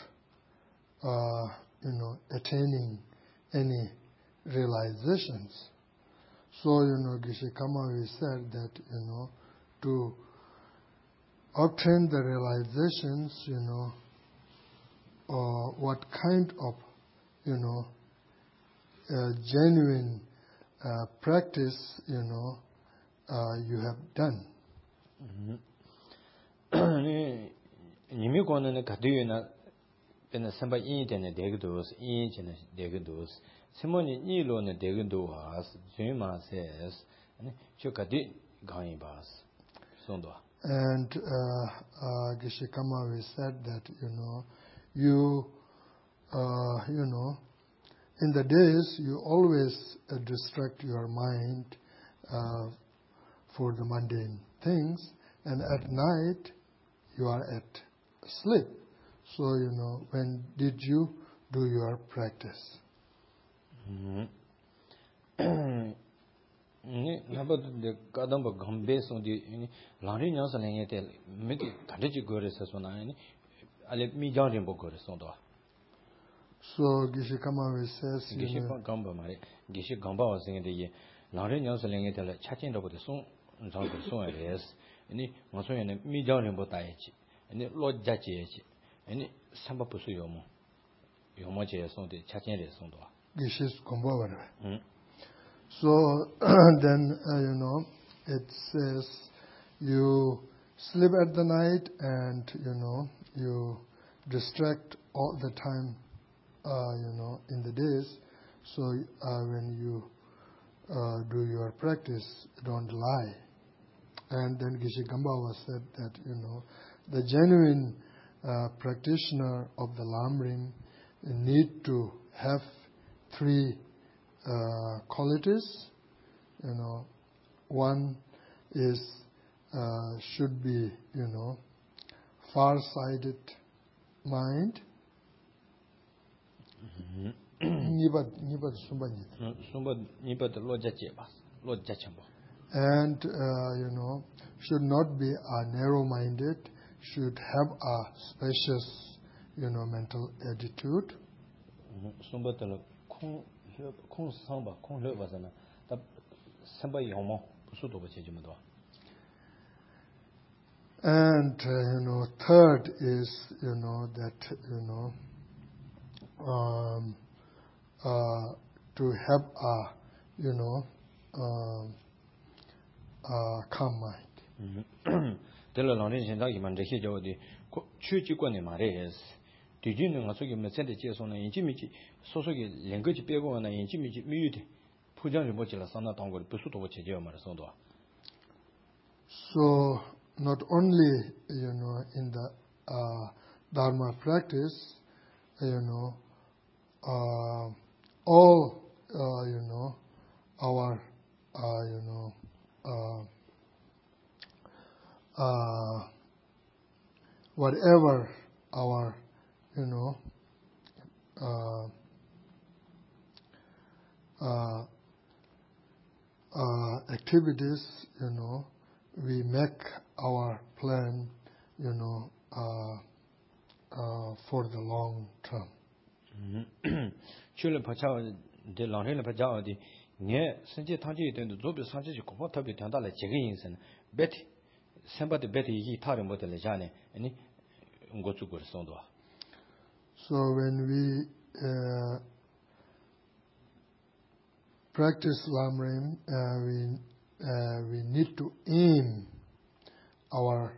attaining any realizations. So, Geshe Kamavi said that, to obtain the realizations, what kind of, genuine practice, you have done.
Nimi kono kadu na pena samba yin tene degdos yin tene degdos simoni ni lo ne degdo has jima says chu kadu gain bas sondo.
And Geshe Kamavi said that you in the days you always distract your mind for the mundane things, and at night you are at sleep. So, when did you do your practice?
Ni nabad de kadam ba gambe so di lani nyang sa lenge te me ki thade ji gore sa so na ni ale mi jang rin bo gore so do.
So Geshe Kamavi says
Geshe gamba mare Geshe gamba wa sing de ye lani nyang sa lenge te la cha chin do bo de so jang de so res ni ma so ye mi jang rin bo ta ye chi ni lo ja ji ye chi ni samba pu su yo mo je so de cha chin re so do.
Geshe gamba wa. So then, it says you sleep at the night and, you distract all the time, in the days. So when you do your practice, don't lie. And then Geshe Gambawa said that, the genuine practitioner of the Lamrim need to have three qualities. One is should be far-sighted mind. And should not be narrow-minded, should have a spacious mental attitude. And third is that to have a calm mind. So not only in the Dharma practice, all our whatever our activities, we make our plan, for the long term. So when we practice Lamrim, we need to aim our,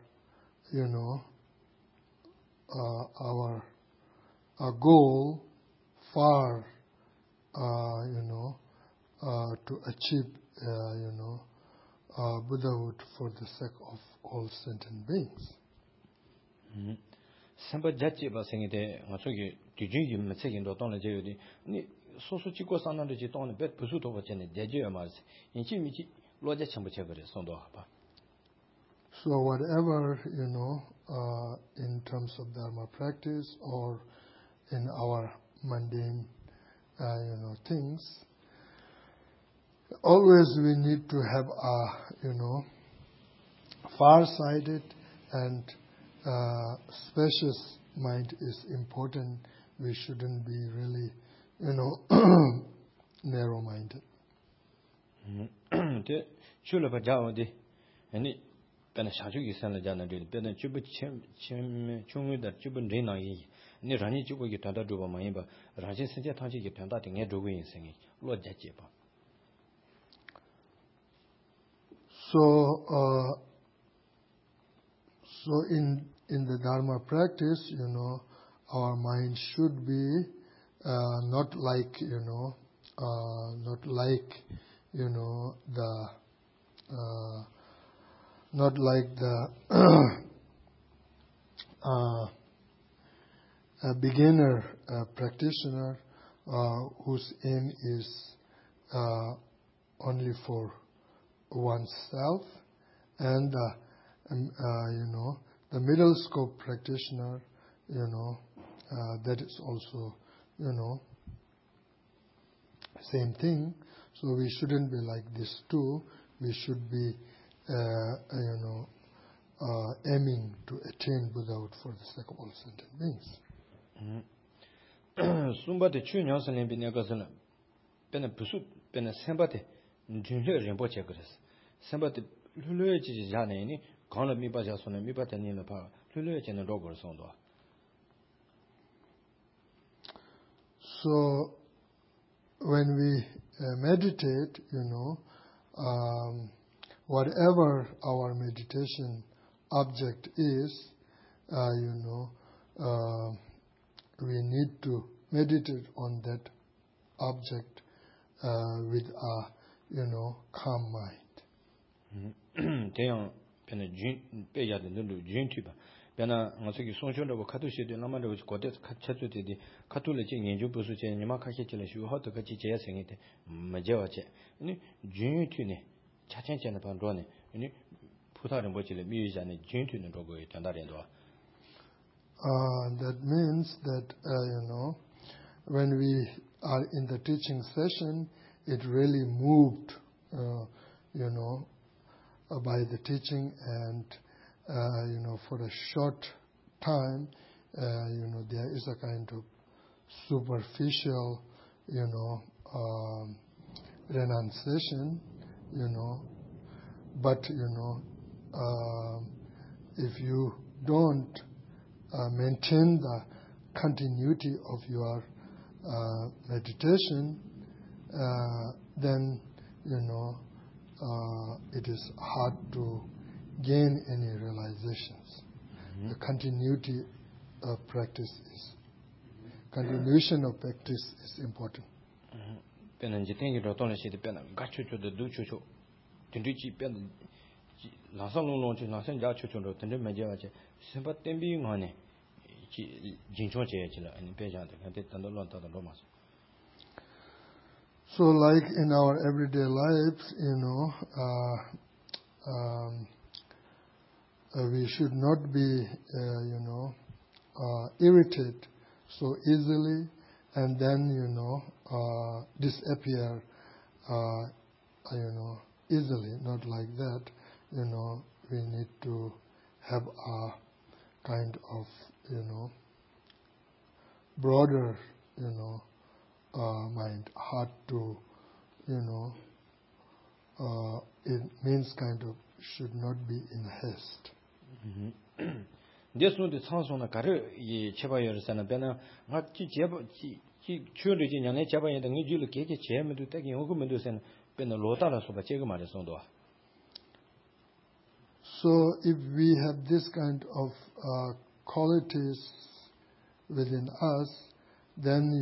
our goal far, to achieve, Buddhahood for the sake of all sentient beings.
Samba jachi ba singite ngasogi tujin yim metse gindo ton le jeyodi ni soso chiko sanan de ton bet pusu to bachene deje amas inchi michi loja chambu chebere sondo ba.
So whatever, in terms of Dharma practice or in our mundane, things, always we need to have a, far-sighted and spacious mind is important. We shouldn't be really, narrow-minded.
Pena shachu ki san la jana de pena chubu chungwe da chubu rena yi ni rani chubu ki tanda dhuba ma yin ba rajin senja tangchi ki tanda de nge dhubu yin sengi lo jaje ba.
So in the Dharma practice, our mind should be not like a beginner practitioner whose aim is only for oneself, and the middle scope practitioner, that is also, same thing. So we shouldn't be like this too. We should be, aiming to attain Buddhahood for the sake of all sentient beings.
Sumba de chu nyang san lembi nega san pena pusu pena semba de junle rinpo che gres. Semba de lulu ji ja ne ni gang le mi ba ja son mi ba de ni le pa lulu ji ne ro go song do.
So when we meditate, whatever our meditation object is, we need to meditate on that object with a, calm mind.
Deyang pena jun pe ya de lu jun tu ba. Pena ngaso ki song chon de ka tu she de nama de ko de ka cha tu de ka tu le jing yin ju bu su che ni ma ka she che le shu ha de ka ji je sing de ma je wa che. Ni jun tu ne cha chen chen de ban do ne. Ni pu ta ren bo chi le mi yu ja ne jun tu ne ro go yi tan da ren do.
That means that, when we are in the teaching session, it really moved, by the teaching, and, for a short time, there is a kind of superficial, renunciation, but, if you don't maintain the continuity of your meditation, then it is hard to gain any realizations. The continuation of practice is important. So like in our everyday lives, we should not be, irritated so easily and then, disappear, easily. Not like that. We need to have a kind of, broader, mind, hard to, it means kind of should not be in haste.
This one the Samsung na kare ye cheba yer sana bena nga chi cheba chi churi ji nyane cheba yer ngi julu ke che me du ta ki ngo me du sen bena lo ta la so ba che ga ma de song do.
So if we have this kind of qualities within us, then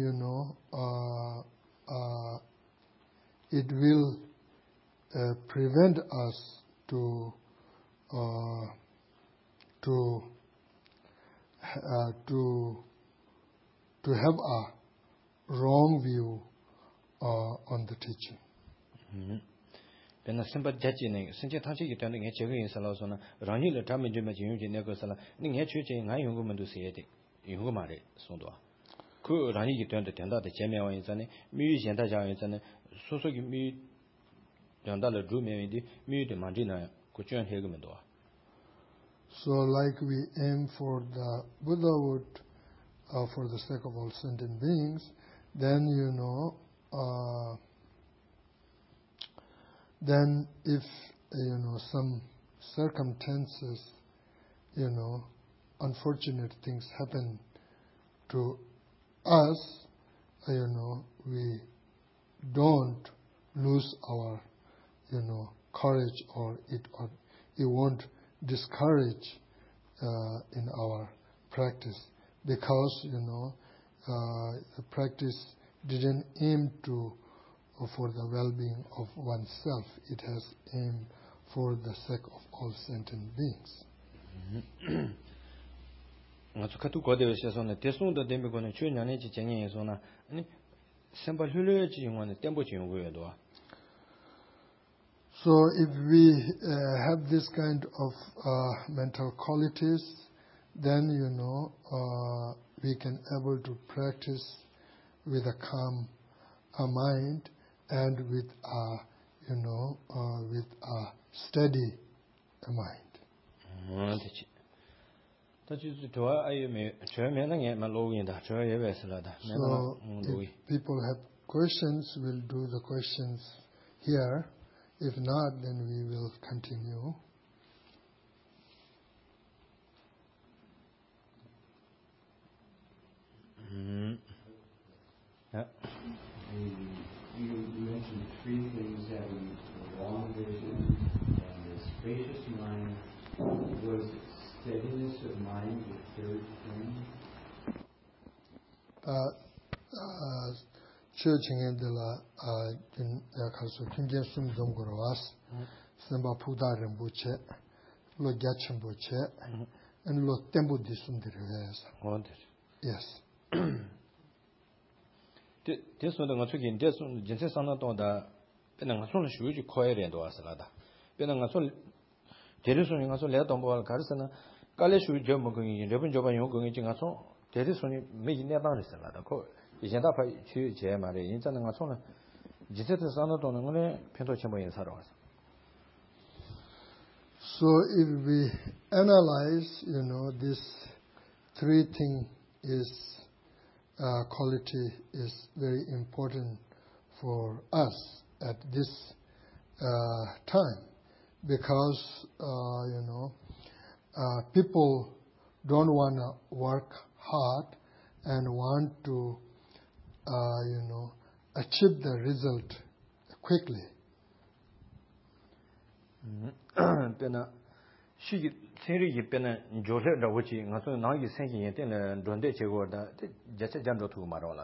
it will prevent us to have a wrong view on the teaching.
Pena simba jaji ne senje tangchi ki tan nge che ge sala so na rani le tam je me jin je ne ko sala ni nge chue che nga yong go men du se de yong go ma de song do ku rani ki tan de tan da de je me wa yin san ne mi yu xian da ja yin san ne so ki mi yang da le du me de mi de ma ji na ku chuan he ge men do
So like we aim for the Buddhahood for the sake of all sentient beings, then then if some circumstances, unfortunate things happen to us, we don't lose our courage, or it won't discourage in our practice, because the practice didn't aim for the well-being of oneself. It has aimed for the sake of all sentient beings. So if we have this kind of mental qualities, then we can able to practice with a calm mind and with a steady mind. So if people have questions, we'll do the questions here. If not, then we will continue.
Yeah.
You mentioned three things: having a long vision and a spacious mind. Was steadiness of mind the third thing?
Churching de la Kasu Kinja Sum Zongoroas, Samba Puda Rembuche, Lo Gachimbuche, and Lo Tembu di Sundirives. Yes.
This one was again, this one, Jensen Sanada, Penangason Shuji coherent was a ladder. Penangason, Jerison also let on board Carsana, Galeshu Jomogi, Robin Joba Yogi Jingason, Jerison made never is a ladder. Is not by Mary in Sanasona. Jensen Sanadon, Pento Chamber in Saros.
So if we analyze, this three thing is quality is very important for us at this time, because people don't want to work hard and want to achieve the result quickly.
She theory been Joseph watching, so now you thinking it in a Donde Chego, just a general to Marola.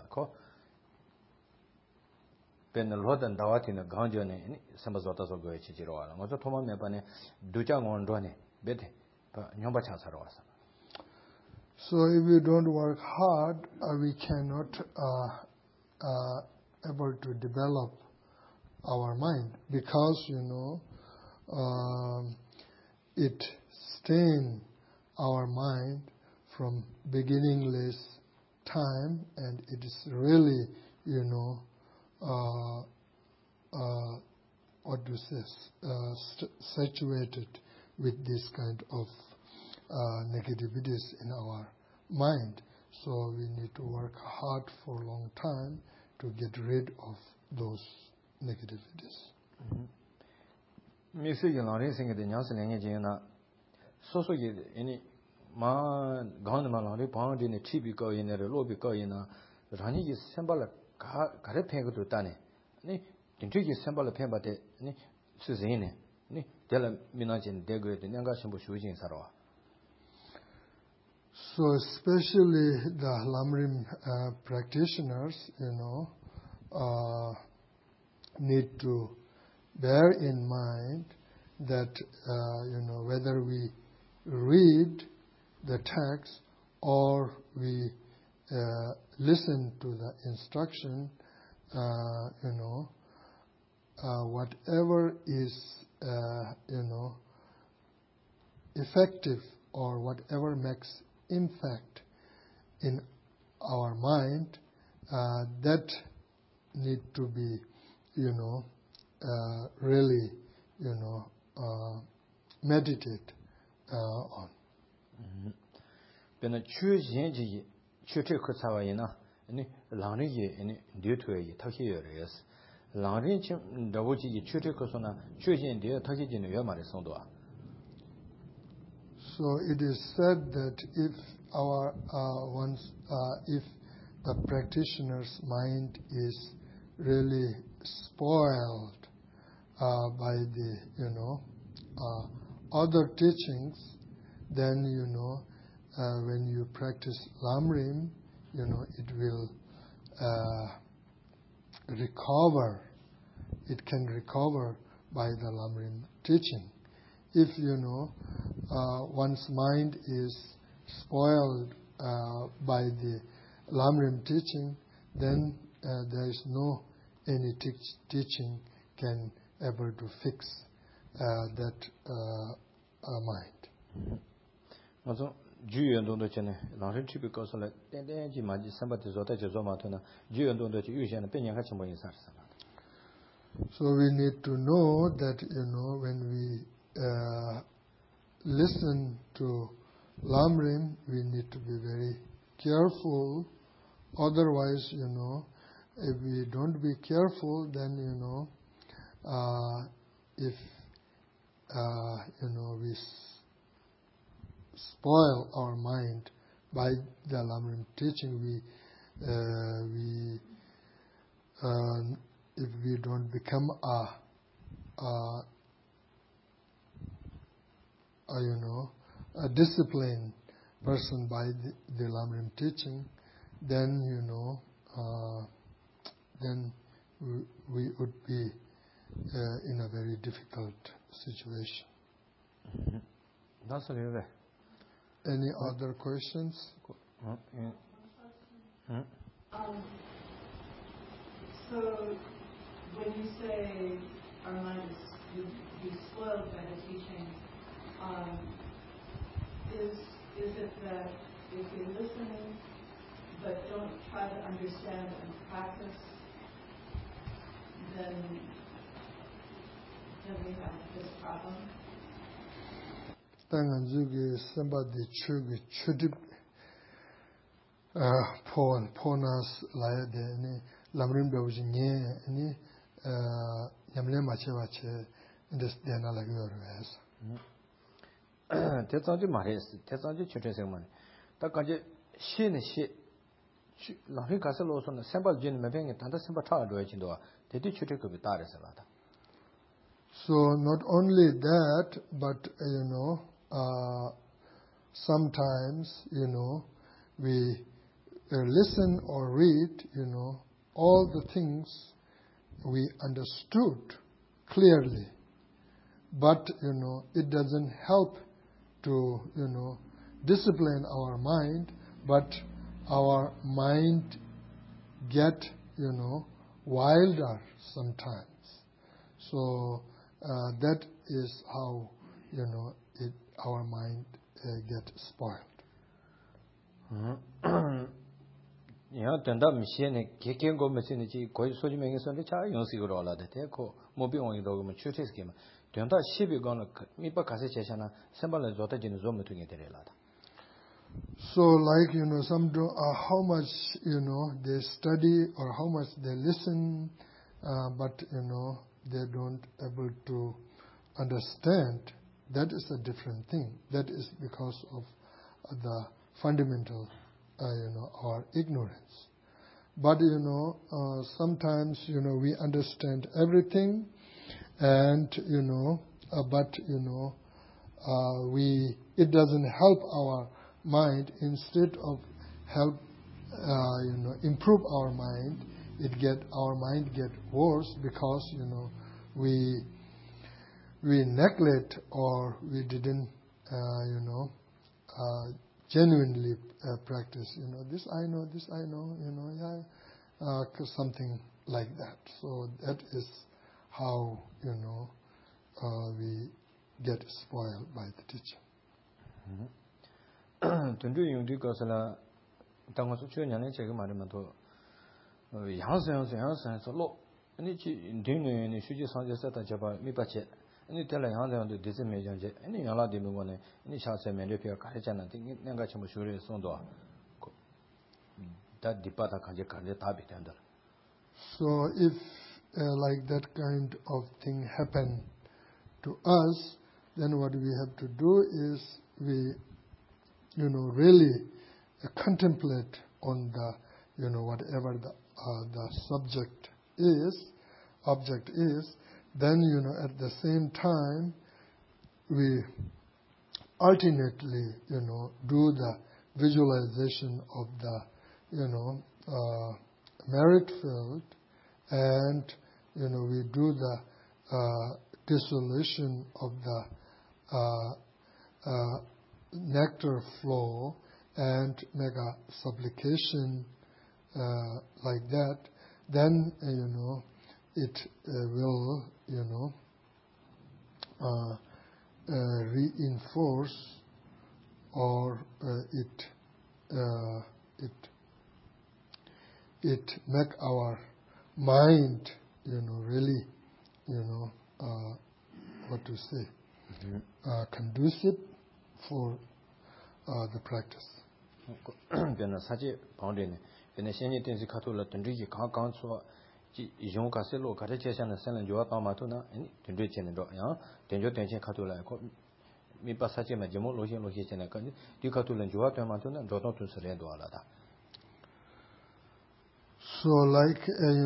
Ben a lot and Dawat in a Ganjan, some of the go Chichiro, and also Thomas Mepane, Dujang on Doni, Betty, Yomba Chansaros.
So if we don't work hard, we cannot able to develop our mind, because it stains our mind from beginningless time, and it is really saturated with this kind of negativities in our mind. So we need to work hard for a long time to get rid of those negativities.
Music and Larising at the Nelson Engine, so any Ma Gondamala pound in a chibi go in a lobby go in a Rani is symbol Karepengo to Tani. Didn't you symbol a pen but Suzine? Della Minajin Degre, the Yangashambu Shujin Sarawa.
So especially the Lamrim practitioners, need to bear in mind that, whether we read the text or we listen to the instruction, whatever is, effective or whatever makes impact in our mind, that need to be, really, meditate on.
Bena chu yin ji chu te khu sa wa yin na ni lang ri ye ni de tu ye ta xie ye re yes. Lang ri chim da wo ji chu te khu so na chu yin de ta xie ji ne ye ma re song do.
So it is said that if if the practitioner's mind is really spoiled by the other teachings, then when you practice Lamrim, it will recover. It can recover by the Lamrim teaching. If one's mind is spoiled by the Lamrim teaching, then there is no any teaching can ever to fix that mind.
Also, juyen dong de chen lang shen chi bi go so le den den ji ma ji san ba de zo de zo ma to na juyen dong de ji yu xian de bian ka chen bo yin sa sa.
So we need to know that when we listen to Lamrim, we need to be very careful. Otherwise, if we don't be careful, then if we spoil our mind by the Lamrim teaching, if we don't become a disciplined person by the Lamrim teaching, then then we would be in a very difficult situation.
That's really.
Any other questions?
So when you say our mind is be spoiled by the teaching, is it that if we listen but don't try to understand and practice, then we have this problem?
Tanganzugi somebody chudip ponas laide ni lamrim dawji nye ni nyamle mache wache indes dena la yorwes.
Te zangji ma re te zangji chute se ma. Ta kanje shi ne shi lamrim ka se lo so na sembal jin me beng ta da sembal ta do jin do te ti chute ko bi ta re se la ta.
So not only that, but sometimes we listen or read all the things we understood clearly, but it doesn't help to discipline our mind, but our mind get wilder sometimes. So that is how our mind gets spoiled.
Yeah, tenda mi xie ne ke go me sin ji ko so ji me nge so de cha yong si go la de te ko mo bi wong do me chu te ske ma tenda xi bi go na mi pa ka se che na sem ba le zo ta jin zo me tu nge de la da.
So like some do how much they study or how much they listen, but they don't able to understand. That is a different thing. That is because of the fundamental our ignorance. But sometimes we understand everything, and but it doesn't help our mind. Instead of help improve our mind, our mind get worse because we neglect or we didn't genuinely practice. This I know, something like that. So that is how we get spoiled by the teaching.
Tundu yung di ko sala tang so chu nyan ne che ga ma de ma to yang san so lo ni ji ding ne ni shu ji sang je sa ta ja ba mi ba che Any tell a young on the dissemination, any young lady one, any child semen, if you're Karajan, I think Nangacham Shuri Sondo. That depata can tabi tender.
So if like that kind of thing happen to us, then what we have to do is we, really contemplate on the, whatever the object is, then, at the same time, we alternately, do the visualization of the, merit field, and, we do the dissolution of the nectar flow and make a supplication like that, then, it will, reinforce or it make our mind, really, what to say, conducive for the practice.
Then Saji Poundin, in a senior tensi Catula, Tendriki can't so Jon Casello, Carachan, and San Joa Matuna, and Tendrichin and Doya, Tenjo Tension Catula, mi passaggio maggiamo lo che ne kan di Catula Joa Matuna, and Dono to Serendo Alada.
So, like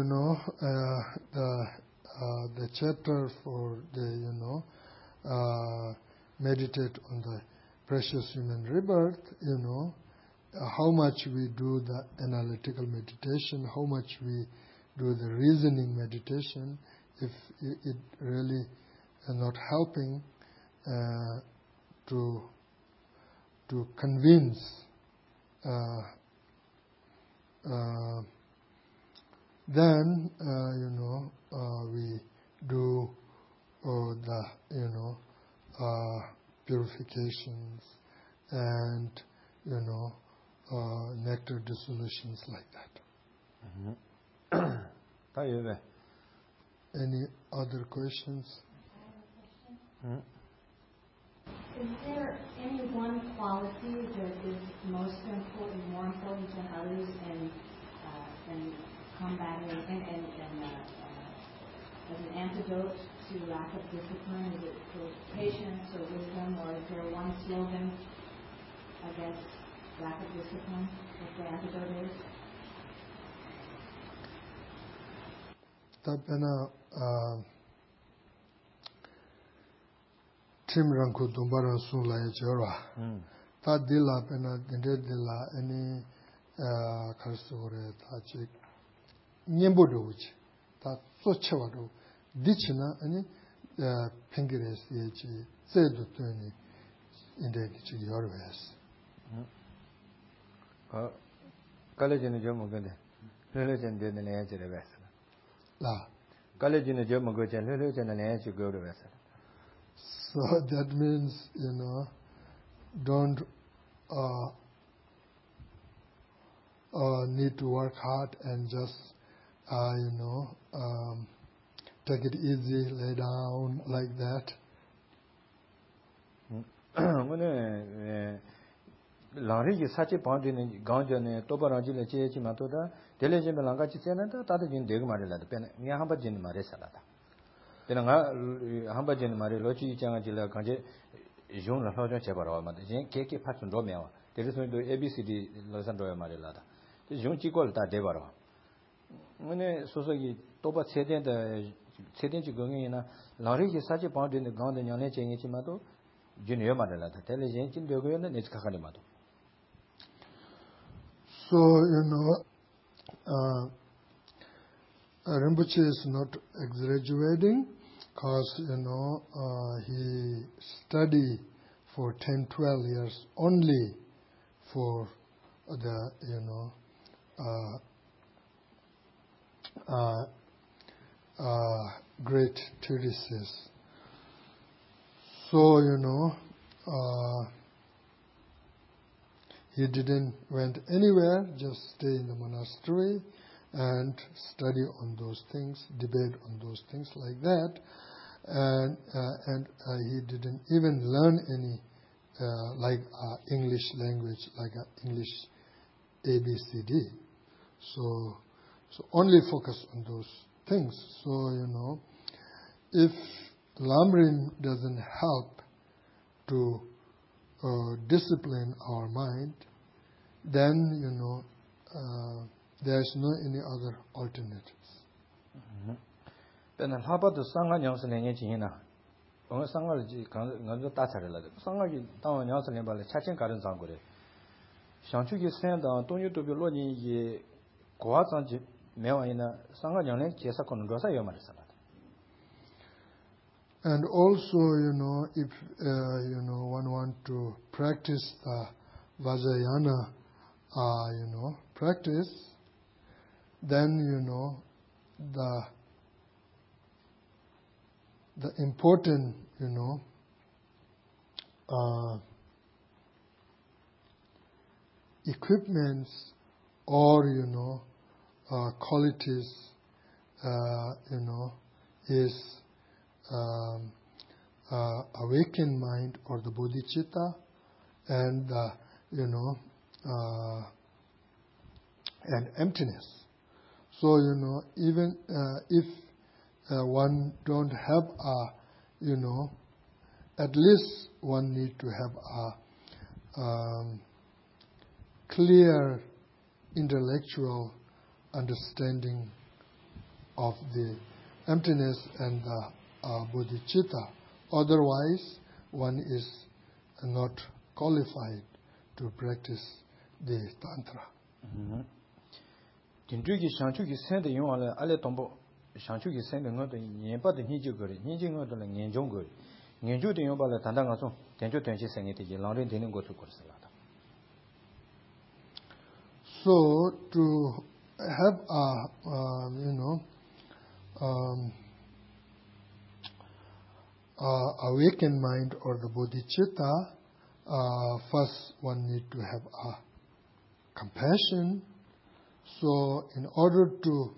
the chapter for the meditate on the precious human rebirth, how much we do the analytical meditation, how much we do the reasoning meditation, if it really is not helping to convince. Then, we do the, purifications and, nectar dissolutions like that. Any other questions?
Is there any one quality that is most important, more important than others in combating and as an antidote to lack of discipline? Is it for patience or wisdom, or is there one slogan against lack of discipline, what the antidote is?
Tapena Timranku Dumbaran Sula Jora. Tadila Pena Dindela any Karsore Tajik Nyembuduch. That Sochawado Dichina any Pingires Yechi Sedu Tuni in the Yorwes.
College in the German religion didn't answer the vessel.
La.
College in the German religion and answer go to vessel.
So that means, don't need to work hard and just, take it easy, lay down like that.
Larry is such a point in Ganjan, Toparangi, Chimatoda, Telegram Langachi Senator, Tatajin Degmarilla, Yahambajin Marisalata. Then Hambajin Marilochi, Changila Kanje, Jun Lahoja Chabarama, Keke Patron Romeo, there is no ABCD Losandro Marilata. The Jun Chicol Devaro. When a society Topa said the setting going in a Larry is such a point in the Gandan Yane Chimato, Junior Marilata, Telegram, Dogan, and its Kakalimato.
So, Rinpoche is not exaggerating, because, he studied for 10-12 years only for the, great treatises. So, he didn't went anywhere, just stay in the monastery and study on those things, debate on those things like that. and he didn't even learn any English language, like English ABCD. So only focus on those things. So, if Lamrim doesn't help to discipline our mind, then, there's no any other alternatives.
Then Habad Sanga Nyansan China. On Sanga Tatarella. Sanga down Nyansan Bale, Chachin Garden Zangore. Shanchuki send on Tony to be Loni Goazanji Mewaina Sanga Yan Jessa Condosa Yomarisala.
And also, if one want to practice the Vajrayana, practice, then the important equipments or qualities is awakened mind or the bodhicitta, and and emptiness. So even if one don't have at least one need to have a clear intellectual understanding of the emptiness and the bodhicitta. Otherwise, one is not qualified to practice the Tantra.
Tinjuki Shanchuki sent the Yong Ale Tombo Shanchuki sent the Yempa the Nijuguri, Nijingo the Ninjongo, Ninju the Yombala Tandangaso, Tenju Tenchi Sangiti, Lauren didn't go to Corsalata.
So, to have awakened mind or the bodhicitta, first one need to have a compassion. So, in order to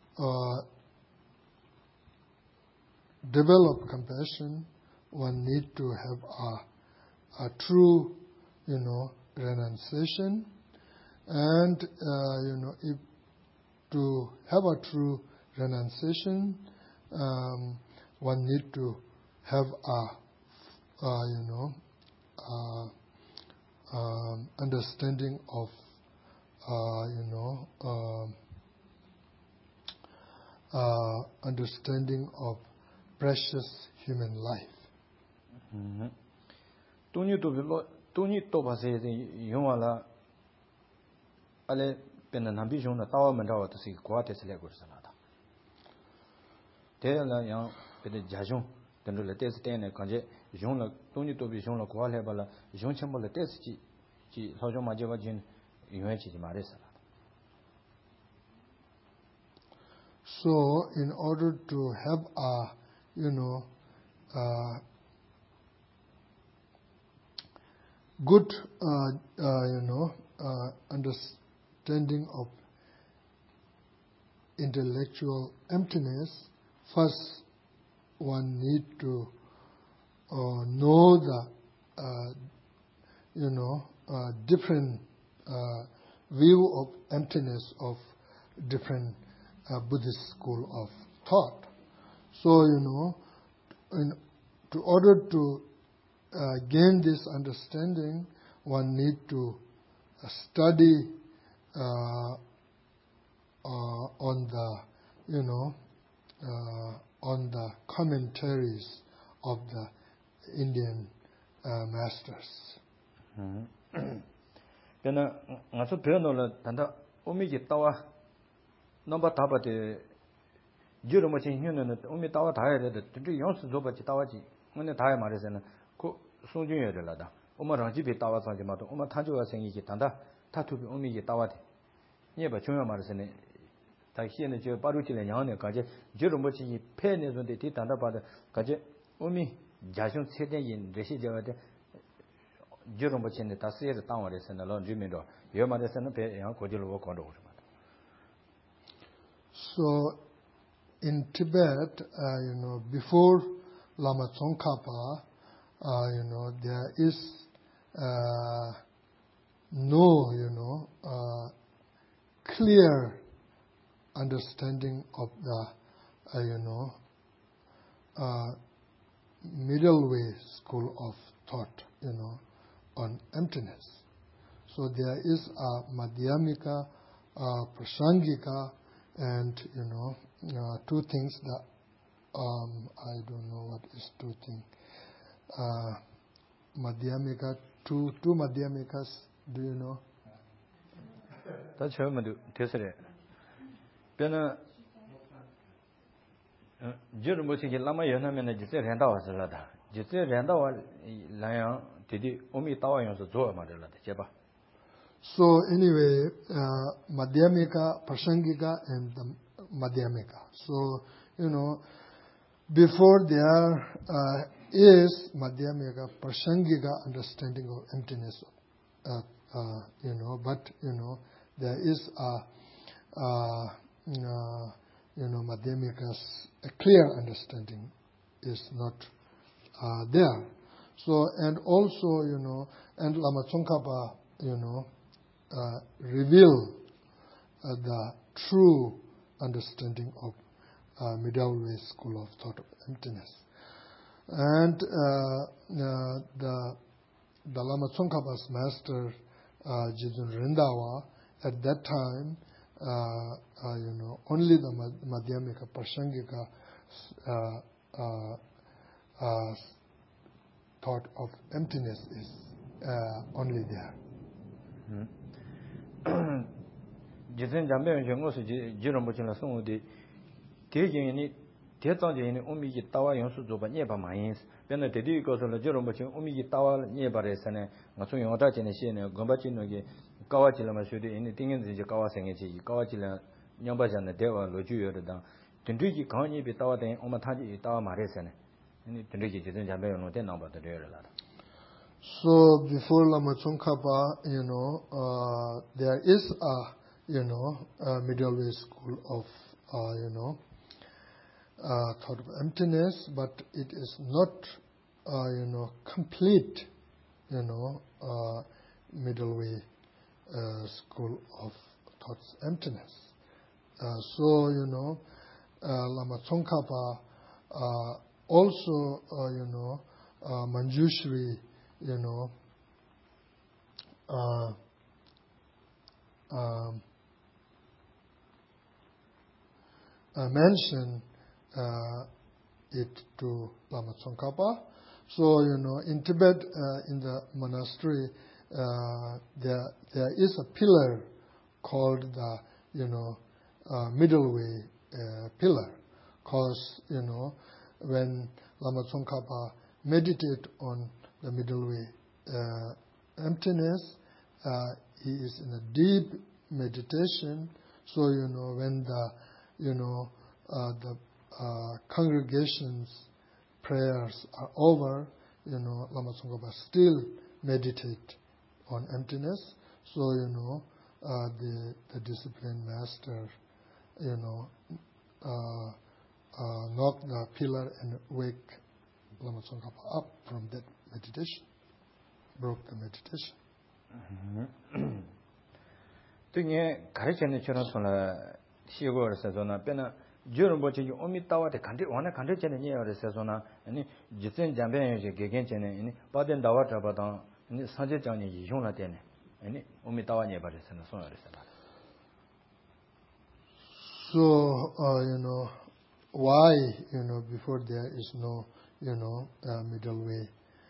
develop compassion, one need to have a true, renunciation. And, if to have a true renunciation, one need to have understanding of, understanding of precious human life.
Tony to Base, Yomala Ale Penambition, the Tower Mandawa to see Quatis Legursanata. Tell young Jajon, then the test ten and conject, Jean Tony to be shown a qualebala, Jean Chamber test G. Sojo Majavajin, Yuenchi Marisala.
So, in order to have good, understanding of intellectual emptiness, first one need to know the different view of emptiness of different Buddhist school of thought. So, to order to gain this understanding, one need to study on the commentaries of the Indian masters.
Then I saw Penola and the Omigi Tower number Tabati Juromachin Hunan, Omi Tower tired that the young Zobachi Tawaji, when the time Maris Sunjun Relada, Omaranji Tower Sanjimato, Omatanjo saying Tanda, Tatu Omigi Tawati. Yeah, but Chuna Marisene, Taki and the Baruchi and Yana Kaje, Juromochi, Pen is when they did Tanda Pada Kaje, Omi Jajon sitting in Reshija. Juromachin, the Tasir, the town is in the laundry window. Your mother sent a pair and Kodil walk on the water.
So, in Tibet, before Lama Tsongkhapa, there is no, clear understanding of the, middle way school of thought, on emptiness. So there is a Madhyamika, Prasangika, and, two things that, I don't know what is two things. Madhyamika, two Madhyamikas, do you know?
That's how we do it. Then, Jerumuchi Lama Yonamina, Jesse Renda was a letter. Jesse Renda was Lion, Tidi, Omi Tawa, and Zoa Madela, Jeba.
So, anyway, Madhyamika, Prasangika, and the Madhyamika. So, before there is Madhyamika, Prasangika understanding of emptiness, but, there is Madhyamika's a clear understanding is not there. So, and also, and Lama Tsongkhapa, reveal the true understanding of middle way school of thought of emptiness. And the Lama Tsongkhapa's master, Jidun Rindawa, at that time, only the Madhyamika, Prasangika thought of emptiness is only there.
Jisen Jambe Jongosu Jirombochin Song de Tejini, Tetanjini, Umiji Tawa Yonsu Zoba Neba Mines, then the Tedi goes on the Jirombochin, Umiji Tawa Nebaresane, Masu Yota Genesine, Gombachinogi, Kawachila Masudi, anything in the Kawasangi, Kawachila, Nyambajan, the Deva, Loju, Tendriki Kani Bitawa, Omataji, Tawa Maresane, and Tendriki Jisen Jambe no ten about the Dera.
So before Lama Tsongkhapa, there is a middle way school of, thought of emptiness, but it is not, complete, middle way school of thoughts emptiness. So, Lama Tsongkhapa also, Manjushri, mention it to Lama Tsongkhapa. So, in Tibet, in the monastery, there is a pillar called the, middle way pillar. Because, when Lama Tsongkhapa meditate on the middle way emptiness, he is in a deep meditation. So, when the congregation's prayers are over, Lama Tsongkhapa still meditate on emptiness. So, the disciplined master, knock the pillar and wake Lama Tsongkhapa up from that meditation, broke the meditation.
Tungye Karachani Churasona, Shigo Sazona, Pena, Jurumbochi, Omitawa, the country, one country channel or Sazona, and Jitin Jambe, Gagan, Baden Dawata Badan, and Sanjani, Yuna Tene, and Omitawa nearby and so on.
So, why, before there is no, middle way,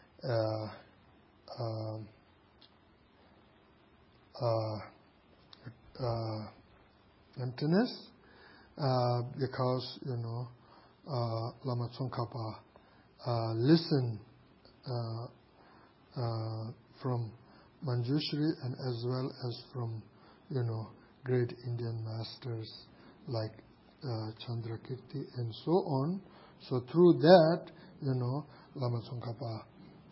emptiness? Because, Lama Tsongkhapa listened from Manjushri and as well as from, great Indian masters like Chandrakirti and so on. So through that, Lama Tsongkhapa,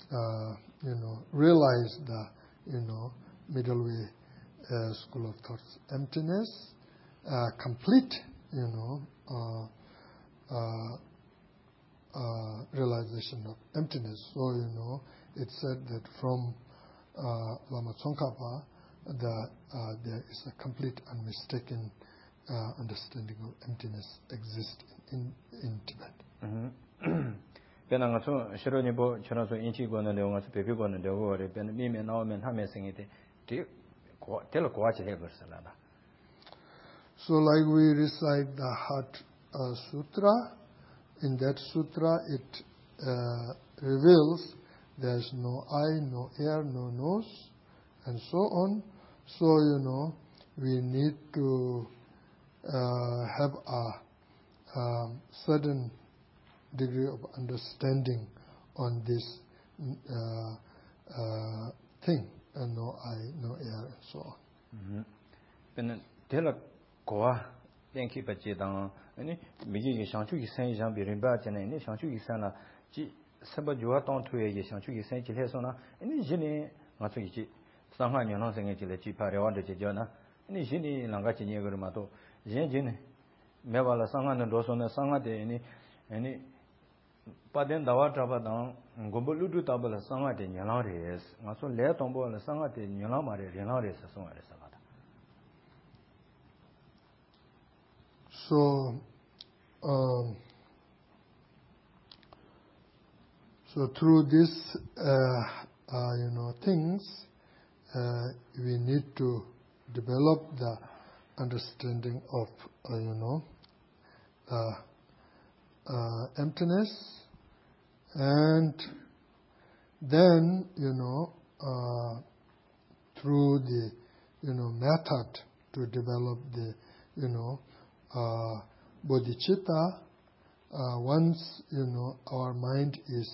realized the, middle way school of thoughts emptiness, complete, realization of emptiness. So, it said that from Lama Tsongkhapa, there is a complete and mistaken understanding of emptiness exists in Tibet.
Pena nga so shiro nipo chira so inchi go na lewa nga so pepe go na lewa re pena mi me na me ha me singi te lo kwa chile go salada.
So like we recite the Heart Sutra, in that sutra it reveals there's no eye, no ear, no nose, and so on. So, we need to have a certain degree of understanding on this thing, and no eye, no ear, and so on.
Pena tela kwa tenki pache dang ani migi ge shangchu gi san yang bi rinba chane ni shangchu gi san la ji saba jwa tong thuye ge shangchu gi san ji le so na ani jini nga chu gi sangha nyang sang ge ji le ji pa re wa de ji jo na ani jini lang ga ji ni ge ma to yin jin me ba la sangha na do so na sangha de ani pa den da wa tra ba dang go bo lu du ta ba la sangha de nyang la re nga so le tong bo la sangha de nyang la ma re rin la re sa so re sa ba.
So, through these, things, we need to develop the understanding of, emptiness, and then, through the, method to develop the, bodhicitta, once, our mind is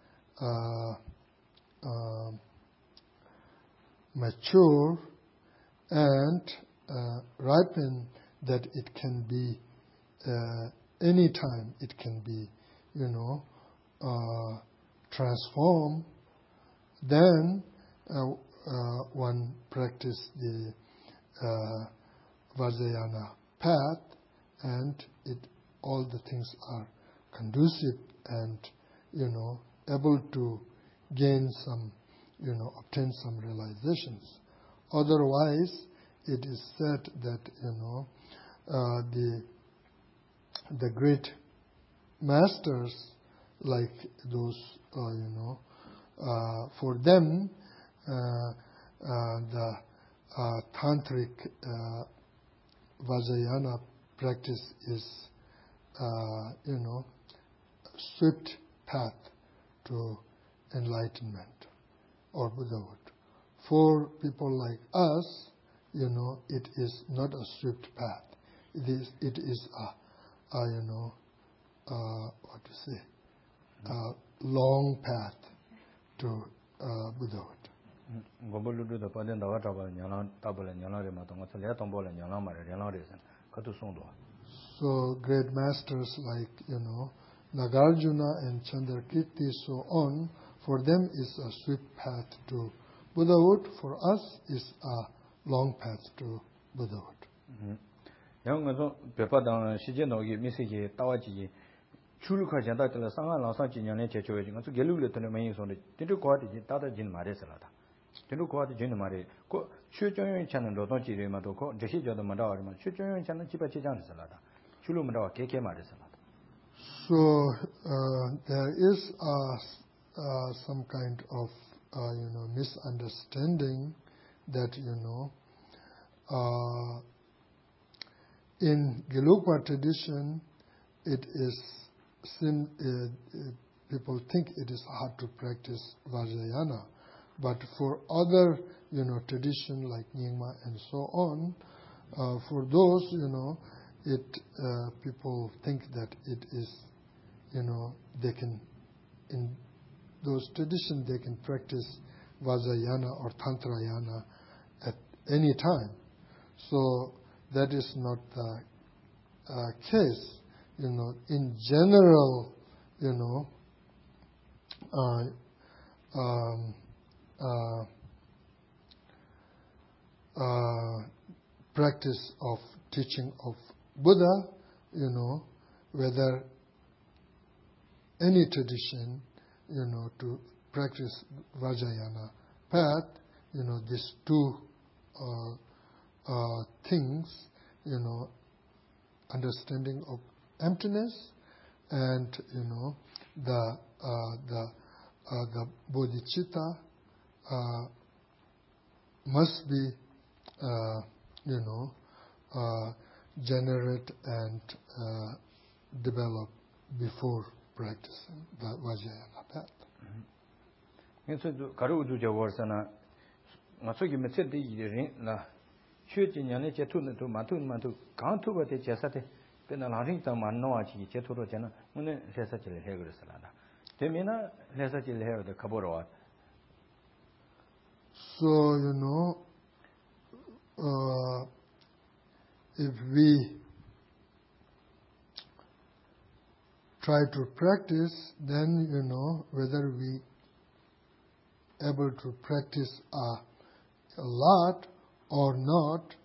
mature and ripen, that it can be any time it can be, transformed, then one practice the Vajrayana path, and all the things are conducive and, able to gain some, obtain some realizations. Otherwise, it is said that, the great masters, like those, for them, the tantric Vajrayana practice is, swift path to enlightenment or Buddhahood. For people like us, it is not a swift path. It is a long path to Buddhahood. So great masters like, Nagarjuna and Chandrakirti, so on, for them is a swift path to Buddhahood. For us is a long path to Buddhahood. So there is some kind of misunderstanding that in Gelugpa tradition it is people think it is hard to practice Vajrayana, but for other tradition like Nyingma and so on, for those people think that it is they can, in those traditions they can practice Vajrayana or Tantrayana at any time. So that is not the case. In general, practice of teaching of Buddha, whether any tradition, to practice Vajrayana path, these two things, understanding of emptiness and, the bodhicitta must be, generate and develop before practicing the Vajrayana path. So, if we try to practice, then, whether we able to practice a lot or not,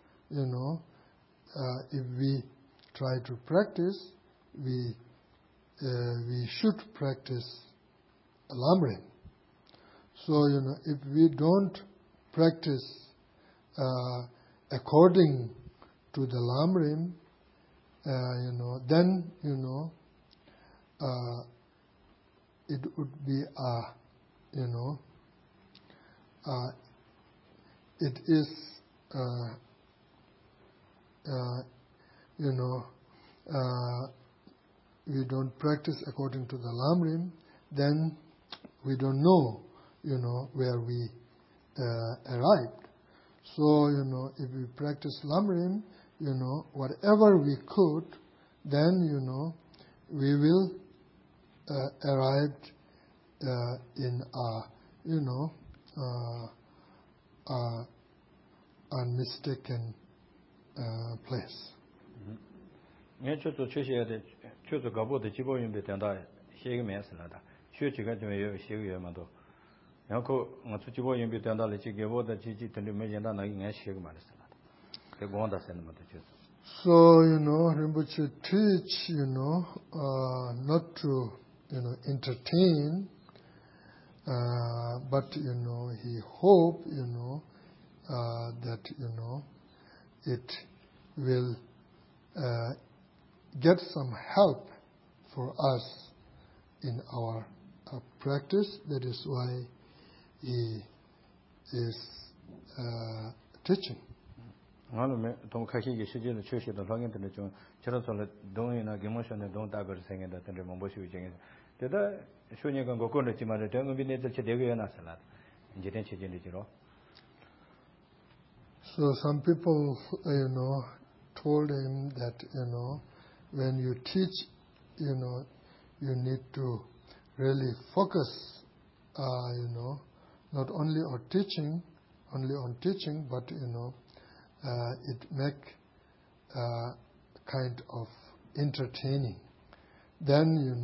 if we try to practice, we should practice Lamrim. So, if we don't practice according to the Lamrim, then, it would be it is, we don't practice according to the Lamrim, then we don't know, where we arrived. So, if we practice Lamrim, whatever we could, then, we will arrive in a unmistaken place. So, Rinpoche teach, not to, entertain, but, he hope, that, it will get some help for us in our practice. That is why he is teaching. So some people, told him that, when you teach, you need to really focus, not only on teaching, but, it make kind of entertaining. Then,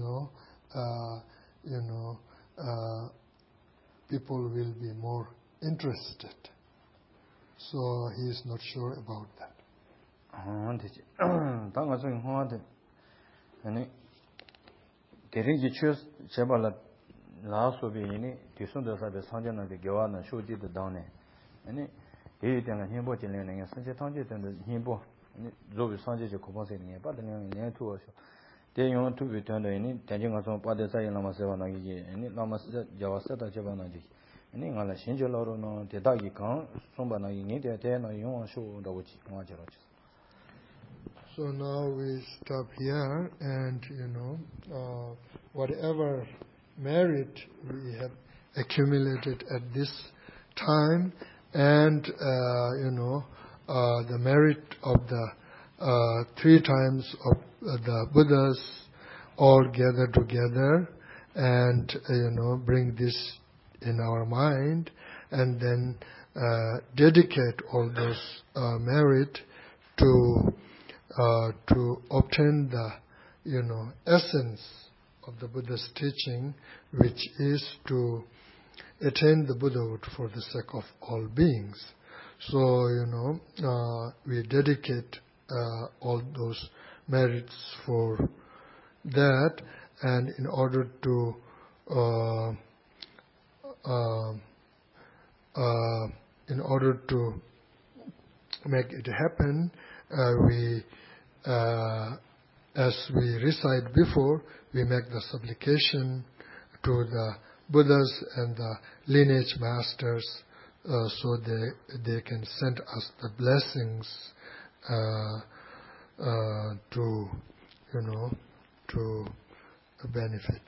people will be more interested. So he is not sure about that. So now we stop here, and whatever merit we have accumulated at this time, and the merit of the 3 times of the Buddhas all gather together, and bring this in our mind, and then dedicate all those merit to obtain the essence of the Buddha's teaching, which is to attain the Buddhahood for the sake of all beings. So we dedicate all those merits for that, And in order to make it happen, as we recite before, we make the supplication to the Buddhas and the lineage masters, so they can send us the blessings to benefit.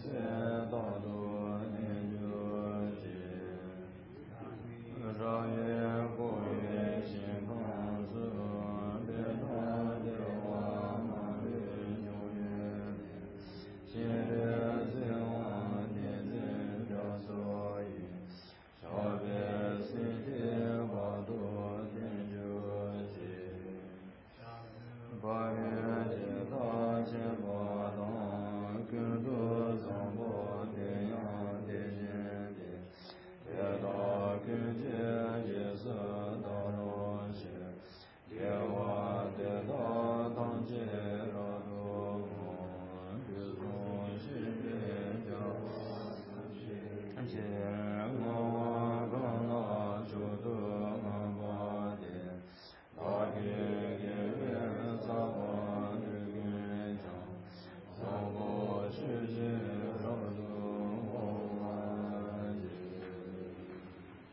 Rāye